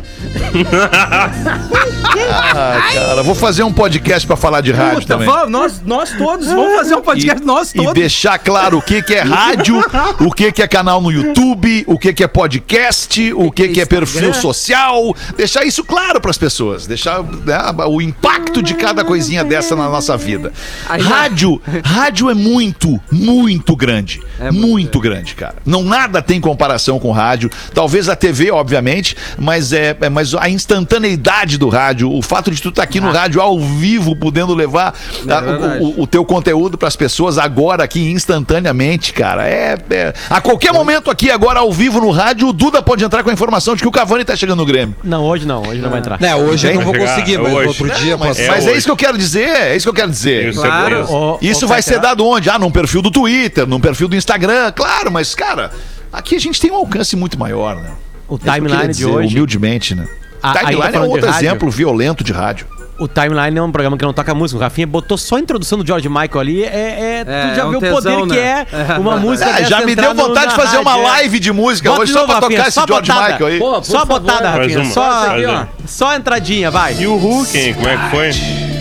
Cara, vou fazer um podcast pra falar de rádio também. Nós todos vamos fazer um podcast, nós E todos. deixar claro o que é rádio, o que é canal no YouTube, o que é podcast, o que é perfil social. Deixar isso claro pras pessoas. Deixar, né, o impacto de cada coisinha dessa na nossa vida. Rádio é muito grande. Muito grande, cara. Não nada tem comparação com rádio. Talvez a TV, obviamente, mas a instantaneidade do rádio, o fato de tu estar aqui no rádio ao vivo, podendo levar o teu conteúdo pras pessoas agora aqui instantaneamente, cara, a qualquer momento aqui agora ao vivo no rádio, o Duda pode entrar com a informação de que o Cavani tá chegando no Grêmio. Não, hoje não vai entrar. Né, hoje eu não vou Vai chegar, conseguir, mas hoje. outro dia Mas posso. é isso que eu quero dizer, Claro. Isso vai ser dado onde? Num perfil do Twitter, num perfil do Instagram, claro, mas, cara, aqui a gente tem um alcance muito maior, né? O É isso que eu queria timeline de dizer, hoje. humildemente, né? Aí tá Timeline é falando de outro rádio. exemplo violento de rádio. O Timeline é um programa que não toca música. O Rafinha botou só a introdução do George Michael ali. Tu já é um vê o tesão, poder que né? é uma música dessa Já me entrar deu vontade na de fazer uma rádio, live de música Bota hoje de só novo, pra tocar Rafinha, esse só George botada. Michael aí. Pô, por Só favor. botada, Mais Rafinha. uma. Só, Mais uma. só a entradinha, vai. E o Hulk, hein? Como é que foi?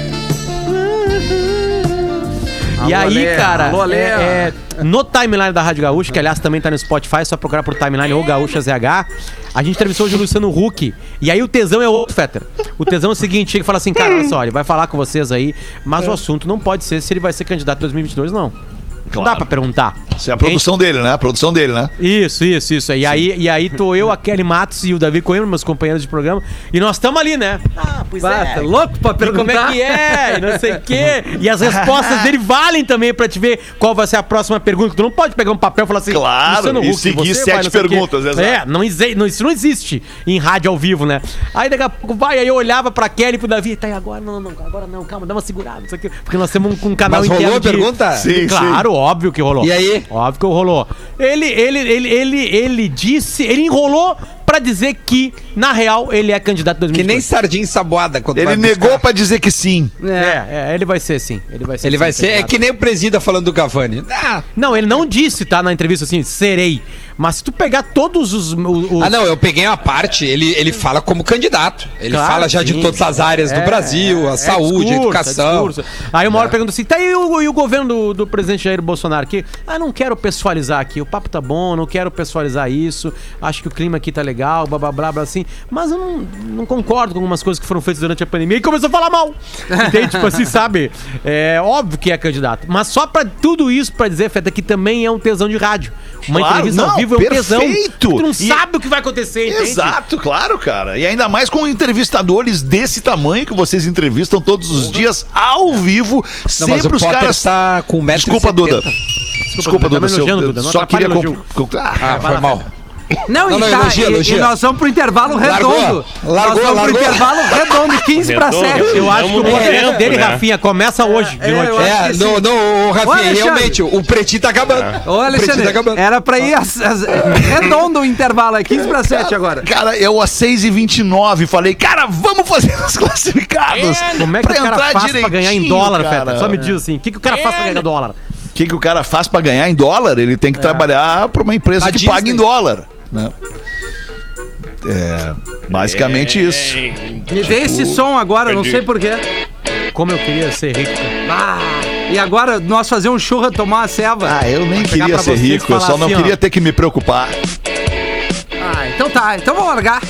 E Alô, aí, Alê. cara, Alô, Alê. no timeline da Rádio Gaúcha, que aliás também tá no Spotify, é só procurar por timeline ou Gaúcha ZH, a gente entrevistou hoje o Luciano Huck. E aí o tesão é outro, Fetter. O tesão é o seguinte, chega e fala assim, cara, olha só, ele vai falar com vocês aí, mas o assunto não pode ser se ele vai ser candidato em 2022, não. Não dá pra perguntar. Isso é a produção dele, né? A produção dele, né? Isso. E aí tô eu, a Kelly Matos e o Davi Coimbra, meus companheiros de programa, e nós estamos ali, né? Ah, pois Tá louco pra E perguntar? como é que é? E não sei o quê. E as respostas dele valem também pra te ver qual vai ser a próxima pergunta. Tu não pode pegar um papel e falar assim... Claro, Luciano e Huck, seguir você 7 vai, não sei o quê. perguntas, exato. Isso não existe em rádio ao vivo, né? Aí daqui a pouco aí eu olhava pra Kelly e pro Davi, tá, e agora não, calma, dá uma segurada, isso aqui. Porque nós temos um canal Mas rolou interno a pergunta? Sim, Claro, óbvio que rolou. E aí? Óbvio que rolou. Ele disse, ele enrolou pra dizer que, na real, ele é candidato em 2022. Que nem sardinha ensaboada. Quando Ele vai negou buscar. pra dizer que sim. Ele vai ser sim. Ele vai ser, Ele sim, vai ser... É candidato. que nem o Presida falando do Cavani. Não, ele não disse, tá, na entrevista assim, serei. Mas se tu pegar todos os... Não, eu peguei uma parte, ele fala como candidato. Ele Claro, fala já de sim. todas as áreas do Brasil, a saúde, a educação. Aí uma hora pergunta assim, tá, e o governo do presidente Jair Bolsonaro aqui? Não quero pessoalizar aqui, o papo tá bom, não quero pessoalizar isso, acho que o clima aqui tá legal, blá, blá, blá, blá, assim, mas eu não concordo com algumas coisas que foram feitas durante a pandemia e começou a falar mal. Entende? Tipo assim, sabe? É óbvio que é candidato, mas só pra tudo isso pra dizer, Feta, que também é um tesão de rádio. Uma Claro, entrevista ao não, vivo é um tesão. perfeito. Tu não E- sabe o que vai acontecer, entende? Exato, claro, cara. E ainda mais com entrevistadores desse tamanho que vocês entrevistam todos os dias ao vivo. Não, Sempre mas o os Potter caras. tá com 1,70 m. Desculpa, Duda. Desculpa, Duda. tá me elogiando, Duda, não Só atrapalha queria. o elogio. Foi mal. Não, Não, e, elogia. e nós vamos pro intervalo Largou, redondo. largou, Nós vamos largou. pro intervalo redondo, 15 pra 7. Eu acho que o movimento dele, né? Rafinha, começa hoje, de noite. eu acho que sim. Ô, Ô, Rafinha, Alexandre. realmente, o pretinho tá acabando. Ô, O pretinho Alexandre, tá acabando. era pra ir redondo o intervalo, é 15 pra 7 agora. Cara, eu às 6h29 falei, cara, vamos fazer os classificados. Como é que o pra cara entrar faz pra ganhar em direitinho, dólar, cara. Feta? Só me diz assim, o que o cara faz pra ganhar dólar? O que o cara faz pra ganhar em dólar? Ele tem que trabalhar pra uma empresa A que paga em Disney. dólar, né? É, basicamente isso. Me dê esse som agora, não sei porquê. Como eu queria ser rico. E agora nós fazer um churra, tomar uma ceva. Ah, eu nem pegar queria pra ser vocês e rico, eu falar só não assim, ó. queria ter que me preocupar. Então tá, então vamos largar.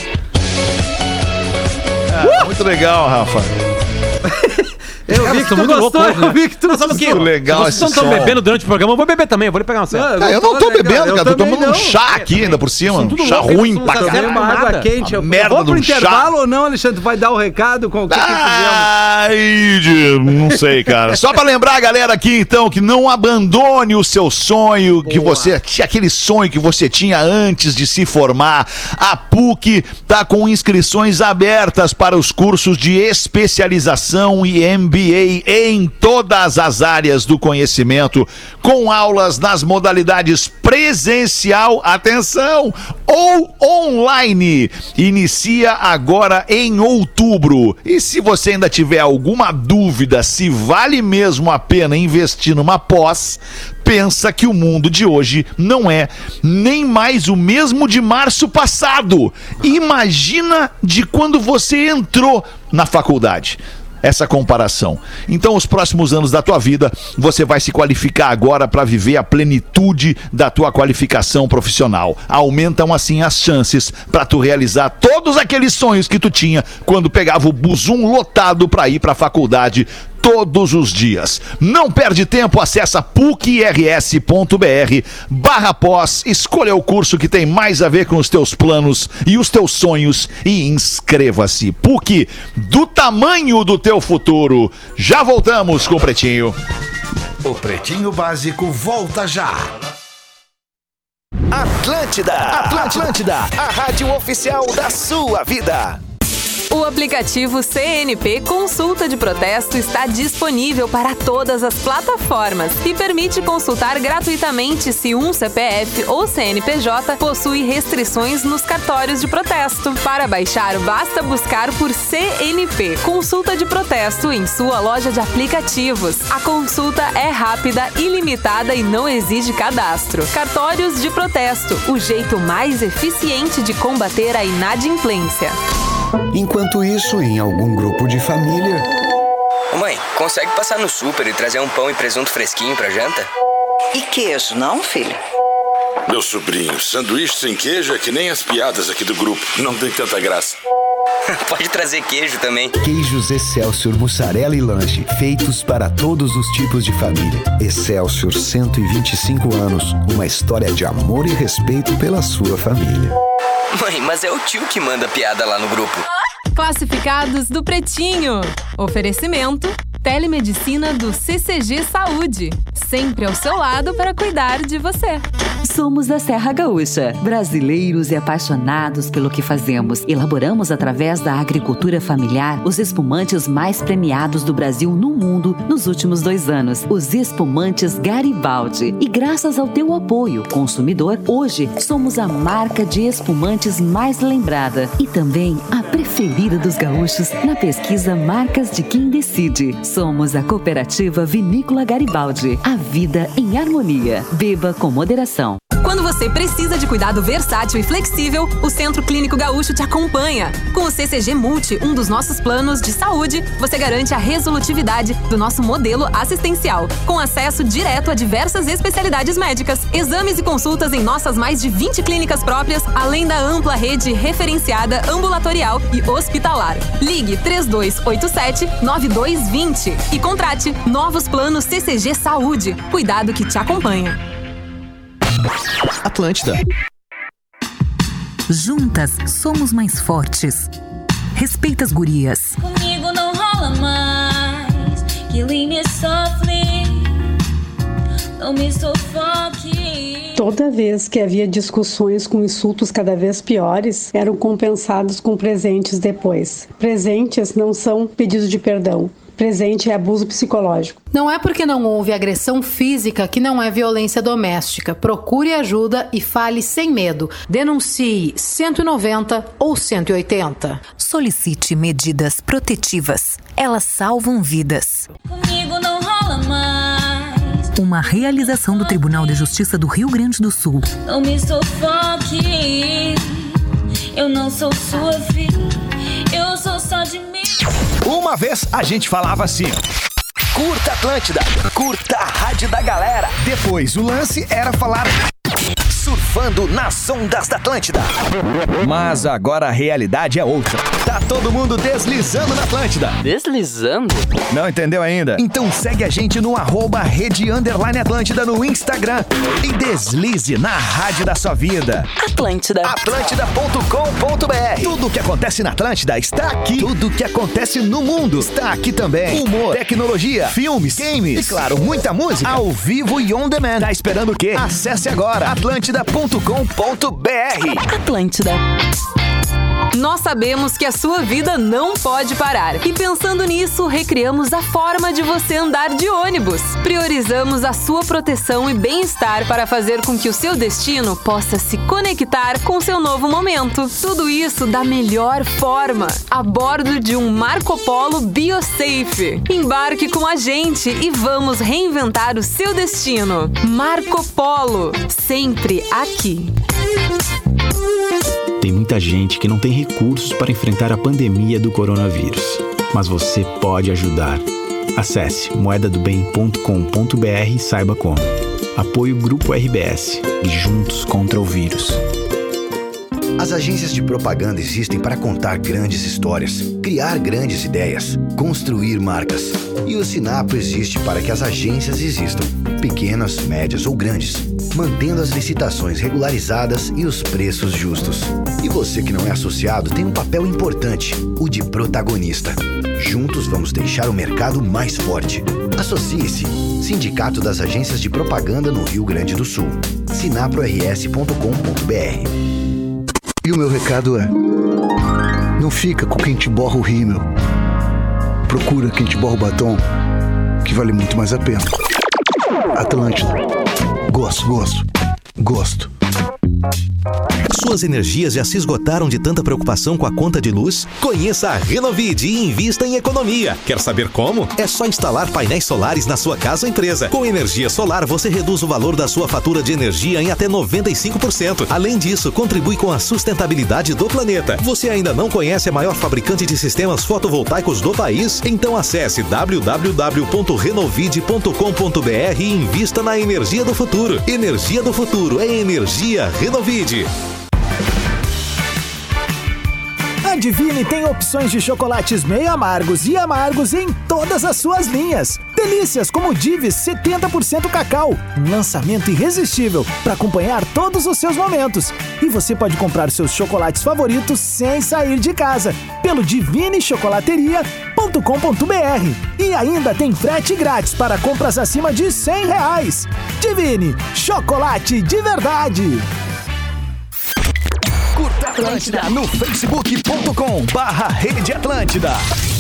Muito legal, Rafa. Eu vi que tu gostou, eu vi que tu Sabe o quê? Muito legal Se esse vocês não estão som. bebendo durante o programa, eu vou beber também, eu vou lhe pegar uma ceva. Ah, eu não tô bebendo, cara. Tô também tomando um não. chá aqui ainda por cima. Um tudo chá louco, ruim somos pra zero. Tem caralho. uma água Nada. quente. Uma merda Vamos pro de um chá. intervalo ou não, Alexandre? Tu vai dar o recado com o que que fizemos? Ai, não sei, cara. Só pra lembrar a galera aqui, então, que não abandone o seu sonho, que você tinha aquele sonho que você tinha antes de se formar. A PUC tá com inscrições abertas para os cursos de especialização e MBA em todas as áreas do conhecimento, com aulas nas modalidades presencial, atenção, ou online. Inicia agora em outubro. E se você ainda tiver alguma dúvida se vale mesmo a pena investir numa pós, pensa que o mundo de hoje não é nem mais o mesmo de março passado. Imagina de quando você entrou na faculdade. Essa comparação. Então, os próximos anos da tua vida, você vai se qualificar agora para viver a plenitude da tua qualificação profissional. Aumentam assim as chances para tu realizar todos aqueles sonhos que tu tinha quando pegava o busum lotado para ir para a faculdade todos os dias. Não perde tempo, acessa pucrs.br/pós, escolha o curso que tem mais a ver com os teus planos e os teus sonhos e inscreva-se. PUC, do tamanho do teu futuro. Já voltamos com o Pretinho. O Pretinho Básico volta já. Atlântida, a rádio oficial da sua vida. O aplicativo CNP Consulta de Protesto está disponível para todas as plataformas e permite consultar gratuitamente se um CPF ou CNPJ possui restrições nos cartórios de protesto. Para baixar, basta buscar por CNP Consulta de Protesto em sua loja de aplicativos. A consulta é rápida, ilimitada e não exige cadastro. Cartórios de protesto, o jeito mais eficiente de combater a inadimplência. Enquanto isso, em algum grupo de família... Ô mãe, consegue passar no super e trazer um pão e presunto fresquinho pra janta? E queijo, não, filho? Meu sobrinho, sanduíche sem queijo é que nem as piadas aqui do grupo. Não tem tanta graça. Pode trazer queijo também. Queijos Excelsior, mussarela e lanche, feitos para todos os tipos de família. Excelsior, 125 anos, uma história de amor e respeito pela sua família. Mãe, mas é o tio que manda piada lá no grupo. Classificados do Pretinho. Oferecimento telemedicina do CCG Saúde. Sempre ao seu lado para cuidar de você. Somos da Serra Gaúcha, brasileiros e apaixonados pelo que fazemos. Elaboramos através da agricultura familiar os espumantes mais premiados do Brasil no mundo nos últimos 2 anos. Os espumantes Garibaldi. E graças ao teu apoio, consumidor, hoje somos a marca de espumantes mais lembrada e também a preferida dos gaúchos na pesquisa Marcas de Quem Decide. Somos a Cooperativa Vinícola Garibaldi. A vida em harmonia. Beba com moderação. Quando você precisa de cuidado versátil e flexível, o Centro Clínico Gaúcho te acompanha. Com o CCG Multi, um dos nossos planos de saúde, você garante a resolutividade do nosso modelo assistencial, com acesso direto a diversas especialidades médicas, exames e consultas em nossas mais de 20 clínicas próprias, além da ampla rede referenciada ambulatorial e hospitalar. Ligue 3287-9220 e contrate novos planos CCG Saúde. Cuidado que te acompanha. Atlântida. Juntas somos mais fortes. Respeita as gurias. Comigo não rola mais. Killing me softly. Não me sufoque. Toda vez que havia discussões com insultos cada vez piores, eram compensados com presentes depois. Presentes não são pedidos de perdão. Presente é abuso psicológico. Não é porque não houve agressão física que não é violência doméstica. Procure ajuda e fale sem medo. Denuncie 190 ou 180. Solicite medidas protetivas. Elas salvam vidas. Comigo não rola mais. Uma realização do Tribunal de Justiça do Rio Grande do Sul. Não me sufoque. Eu não sou sua filha. Eu sou só de mim. Uma vez a gente falava assim: curta Atlântida, curta a rádio da galera. Depois o lance era falar surfando nas ondas da Atlântida. Mas agora a realidade é outra. Tá todo mundo deslizando na Atlântida. Deslizando? Não entendeu ainda? Então segue a gente no @rede_Atlântida no Instagram e deslize na rádio da sua vida. Atlântida. Atlântida.com.br. Tudo que acontece na Atlântida está aqui. Tudo que acontece no mundo está aqui também. Humor, tecnologia, filmes, games e, claro, muita música ao vivo e on demand. Tá esperando o quê? Acesse agora Atlântida.com.br. Atlântida. Nós sabemos que a sua vida não pode parar. E pensando nisso, recriamos a forma de você andar de ônibus. Priorizamos a sua proteção e bem-estar para fazer com que o seu destino possa se conectar com seu novo momento. Tudo isso da melhor forma, a bordo de um Marco Polo BioSafe. Embarque com a gente e vamos reinventar o seu destino. Marco Polo, sempre aqui. Tem muita gente que não tem recursos para enfrentar a pandemia do coronavírus. Mas você pode ajudar. Acesse moedadobem.com.br e saiba como. Apoio Grupo RBS e Juntos contra o Vírus. As agências de propaganda existem para contar grandes histórias, criar grandes ideias, construir marcas. E o Sinapro existe para que as agências existam, pequenas, médias ou grandes, mantendo as licitações regularizadas e os preços justos. E você que não é associado tem um papel importante, o de protagonista. Juntos vamos deixar o mercado mais forte. Associe-se. Sindicato das Agências de Propaganda no Rio Grande do Sul. sinaprors.com.br. E o meu recado é: não fica com quem te borra o rímel. Procura quem te borra o batom, que vale muito mais a pena. Atlântida. Gosto. Suas energias já se esgotaram de tanta preocupação com a conta de luz? Conheça a Renovide e invista em economia. Quer saber como? É só instalar painéis solares na sua casa ou empresa. Com energia solar, você reduz o valor da sua fatura de energia em até 95%. Além disso, contribui com a sustentabilidade do planeta. Você ainda não conhece a maior fabricante de sistemas fotovoltaicos do país? Então acesse www.renovide.com.br e invista na energia do futuro. Energia do futuro é energia Renovide. Divine tem opções de chocolates meio amargos e amargos em todas as suas linhas. Delícias como Divis 70% cacau, um lançamento irresistível para acompanhar todos os seus momentos. E você pode comprar seus chocolates favoritos sem sair de casa pelo divinechocolateria.com.br. E ainda tem frete grátis para compras acima de R$100. Divine, chocolate de verdade. Curta Atlântida no facebook.com/Rede Atlântida.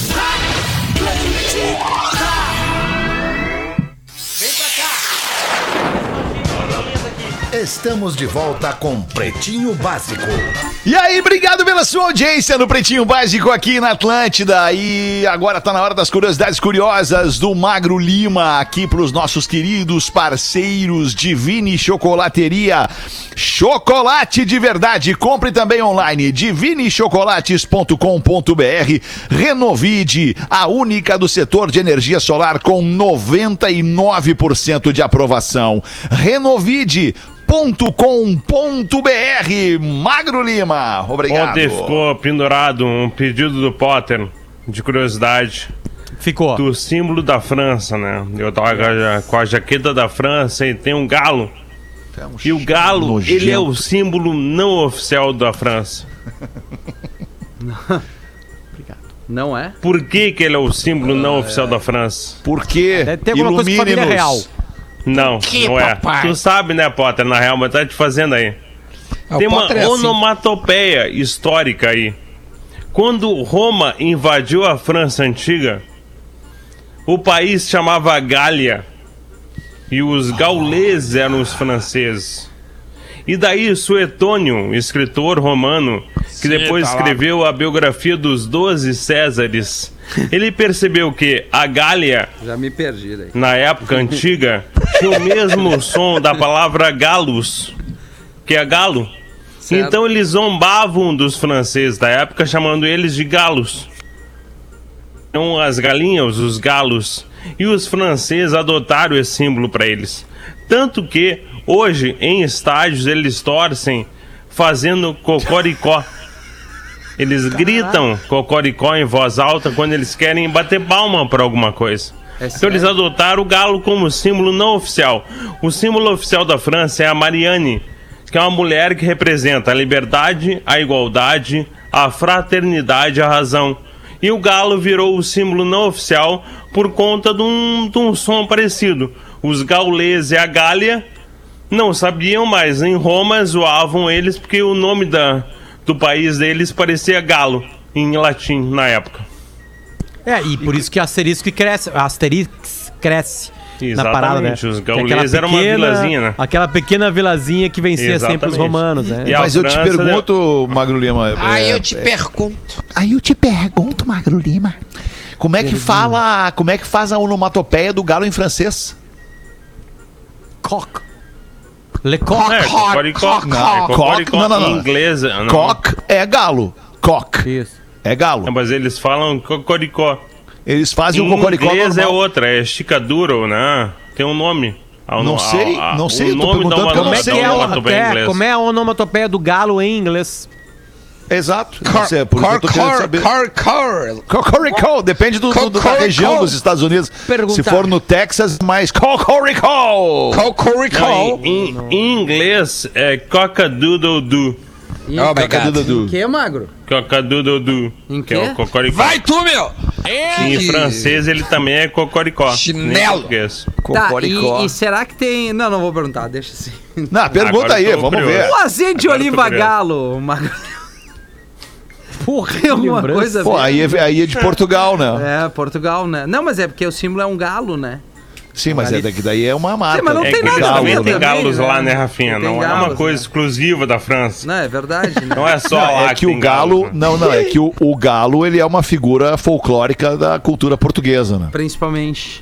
Estamos de volta com Pretinho Básico. E aí, obrigado pela sua audiência no Pretinho Básico aqui na Atlântida. E agora tá na hora das curiosidades curiosas do Magro Lima, aqui pros nossos queridos parceiros Divine Chocolateria. Chocolate de verdade, compre também online, divinechocolates.com.br. Renovide, a única do setor de energia solar com 99% de aprovação. Renovide.com.br. Magro Lima, obrigado. Ontem ficou pendurado um pedido do Potter de curiosidade. Ficou. Do símbolo da França, né? Eu tava com a jaqueta da França e tem um galo. E o galo, ele é o símbolo não oficial da França. Não é? Por que ele é o símbolo não oficial da França? Porque deve ter alguma coisa com família real. Não, não é. papai? Tu sabe, né, Potter, na real, mas tá te fazendo aí. Tem uma Potter é assim. onomatopeia histórica aí. Quando Roma invadiu a França antiga, o país chamava Gália e os gauleses eram os franceses. E daí Suetônio, escritor romano, que depois escreveu a biografia dos 12 Césares, ele percebeu que a Gália, Já me perdi daí. na época antiga, tinha o mesmo som da palavra galos, que é galo. Certo. Então eles zombavam dos franceses da época, chamando eles de galos. Então as galinhas, os galos. E os franceses adotaram esse símbolo para eles. Tanto que hoje em estádios eles torcem fazendo cocoricó. Eles gritam cocoricó em voz alta quando eles querem bater palma para alguma coisa. Então eles adotaram o galo como símbolo não oficial. O símbolo oficial da França é a Marianne, que é uma mulher que representa a liberdade, a igualdade, a fraternidade, a razão. E o galo virou o símbolo não oficial por conta de um som parecido. Os gauleses e a Gália não sabiam, mas em Roma zoavam eles porque o nome do país deles parecia galo, em latim, na época. E por isso que Asterix cresce na parada, né? Os gauleses eram uma vilazinha, né? Aquela pequena vilazinha que vencia sempre os romanos, né? Mas eu te pergunto, Magro Lima... eu te pergunto. Aí eu te pergunto, Magro Lima, como é que faz a onomatopeia do galo em francês? Coq. Le coq. Cocoricó. Não. Em inglês. Coq é galo. Coq. Isso. É galo. Mas eles falam cocoricó. Eles fazem o cocoricó normal. Em inglês normal. é outra, é chicaduro, né? Tem um nome. Não sei, o tô nome perguntando porque eu não sei. Como é a onomatopeia do galo em inglês? Exato. Não sei, por isso eu tô querendo saber. Cocoricó, depende da região dos Estados Unidos. Se for no Texas, mais cocoricó. Cocoricó. Em inglês é cock-a-doodle-doo. Em que, Magro? Cock-a-doodle-doo. Em que é o cocoricó. Vai tu, meu! Em francês ele também é cocoricó. Chinelo. Tá, e será que tem... Não vou perguntar, deixa assim. Não, pergunta aí, vamos ver. O azeite de oliva galo, Magro. Porra, é alguma coisa... Pô, aí é de Portugal, né? É, Portugal, né? Não, mas é porque o símbolo é um galo, né? Sim, mas daí é uma marca. Sim, mas não tem nada galo, a ver tem também, galos né? lá, né, Rafinha? Não galos, é uma coisa exclusiva da França. Não, é verdade, né? Não é só lá é que o galo... galos, Não, é que o galo, ele é uma figura folclórica da cultura portuguesa, né? Principalmente.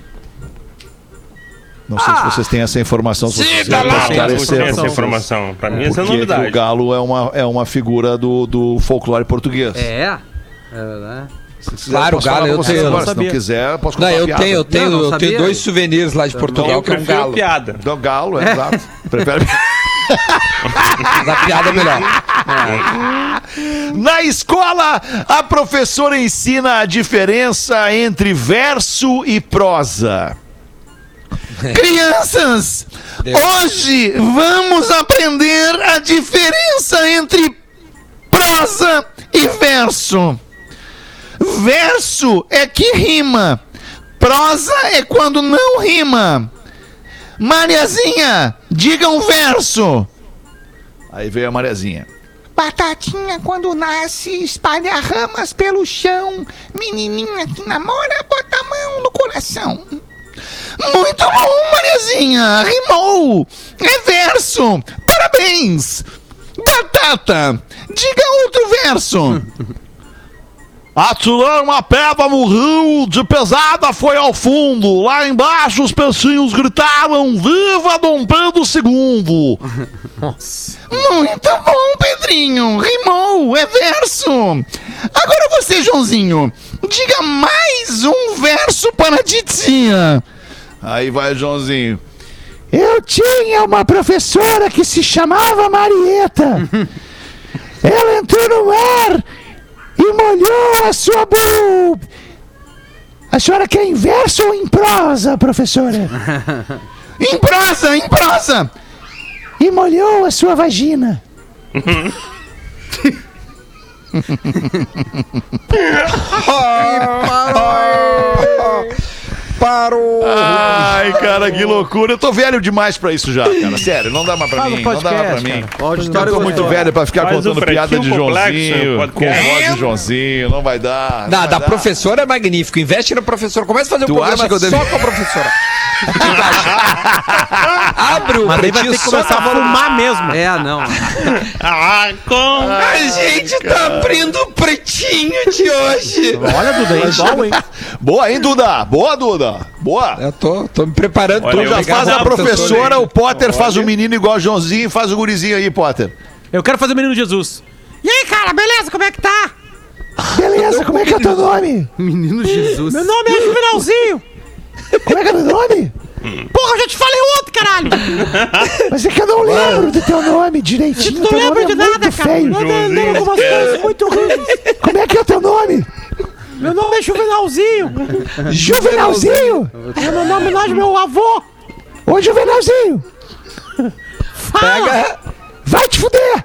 Não sei se vocês têm essa informação. Se vocês esclarecer essa informação. Pra mim, essa é novidade. O galo é uma figura do folclore português. É verdade. Claro, o galo eu tenho. Agora, se não quiser, posso contar eu tenho dois souvenirs lá de Portugal que é um galo. Piada. Do galo, exato. Prefere... Mas a piada é melhor. Na escola, a professora ensina a diferença entre verso e prosa. Crianças, hoje vamos aprender a diferença entre prosa e verso. Verso é que rima, prosa é quando não rima. Mariazinha, diga um verso. Aí veio a Mariazinha. Batatinha quando nasce espalha ramas pelo chão. Menininha que namora bota a mão no coração. Muito bom, Mariazinha, rimou. É verso. Parabéns. Batata, diga outro verso. Atirou uma pedra no rio, de pesada foi ao fundo. Lá embaixo os peixinhos gritaram: viva Dom Pedro II. Nossa. Muito bom, Pedrinho, rimou, é verso. Agora você, Joãozinho, diga mais um verso para a titia. Aí vai, Joãozinho. Eu tinha uma professora que se chamava Marieta. Ela entrou no mar e molhou a sua boca. A senhora quer em verso ou em prosa, professora? Em prosa, em prosa. E molhou a sua vagina. Parou! Ai, cara, que loucura. Eu tô velho demais pra isso já, cara. Sério, não dá mais pra mim. Não dá mais pra mim. Eu tô muito velho pra ficar contando piada de Joãozinho, com voz de Joãozinho. Não vai dar. Não, da professora é magnífico. Investe na professora. Começa a fazer um programa só com a professora. Abre o Mas daí vai ter que começar a fumar mesmo. É, não. A gente tá abrindo o pretinho de hoje. Olha, Duda, é igual, hein? Boa, hein, Duda? Boa, Duda. Boa. Eu tô me preparando. Tu já faz a professora, o Potter faz o menino igual o Joãozinho e faz o gurizinho aí, Potter. Eu quero fazer o menino Jesus. E aí, cara, beleza? Como é que tá? Beleza, como é que é teu nome? Menino Jesus. Meu nome é Juvenalzinho. Como é que é teu nome? Porra, eu já te falei outro, caralho! Mas é que eu não lembro do teu nome direitinho. Eu não lembro de nada, cara. Eu lembro algumas coisas muito ruins. Como é que é o teu nome? Meu nome é Juvenalzinho. Juvenalzinho? É meu nome lá de meu avô. Ô, Juvenalzinho. Fala. Vai te fuder.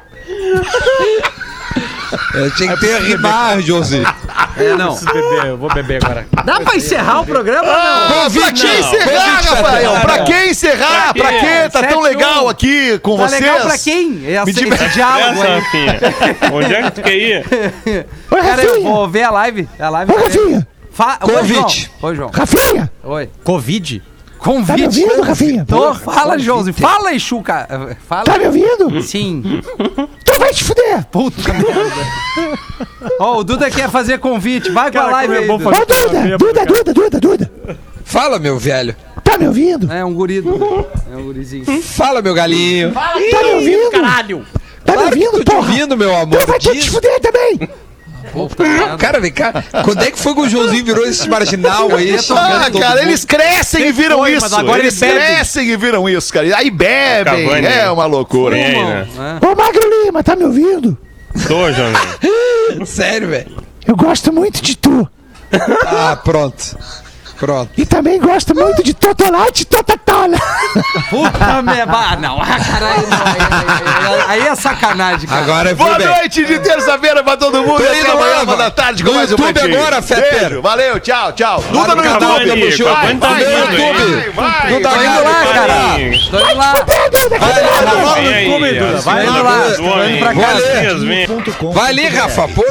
Eu tinha que ter rimar, Joãozinho. É, não. Eu vou beber agora. Dá pra encerrar o programa ou não? Pra que encerrar, Rafael? Pra que encerrar? Pra quê? Tá tão legal aqui com vocês. Tá legal pra quem? Esse diálogo aí. Onde é que tu quer ir? Oi, Cara, eu Rafinha. vou ver a live. Oi, Rafinha. Convite. Oi, João. Rafinha. Oi. Covid? Convite. Tá me ouvindo, Rafinha? Tô, fala, Joãozinho. Fala aí, Chuca. Fala. Tá me ouvindo? Sim. Então vai te fuder. Puta merda. Ó, o Duda quer fazer convite. Vai com a live aí, Duda. Ô, Duda. Fala, meu velho. Tá me ouvindo? É um guri, Duda. É um gurizinho. Fala, meu galinho. Tá me ouvindo? Caralho. Tá me ouvindo, Tô te ouvindo, meu amor. Então vai tu te fuder também. Cara, vem cá. Quando é que foi que o Joãozinho virou esse marginal aí? Cara, eles crescem e viram foi, isso. mas agora Eles eles bebem. crescem e viram isso, cara. Aí bebem. Cavani, É uma loucura. né? Ô, Magro Lima, tá me ouvindo? Tô, Joãozinho. Sério, velho. Eu gosto muito de tu. Ah, pronto. E também gosto muito de Totolate e Totatola. Puta merda. Ah, não. Ah, caralho, não. Aí é sacanagem, cara. Agora Boa noite de terça-feira pra todo mundo. Tô Até indo amanhã, lá, uma da tarde, com no mais um YouTube Pretinho. agora, Fetter. Beijo, valeu, tchau, tchau. Duda no Cavani, YouTube. Cavani tá Vai, indo no YouTube. vai. Duda Tô indo lá, cara. Tô indo lá. Vem aí, Vai indo lá. Tô indo pra Vai casa. ler. Vai ler, Rafa.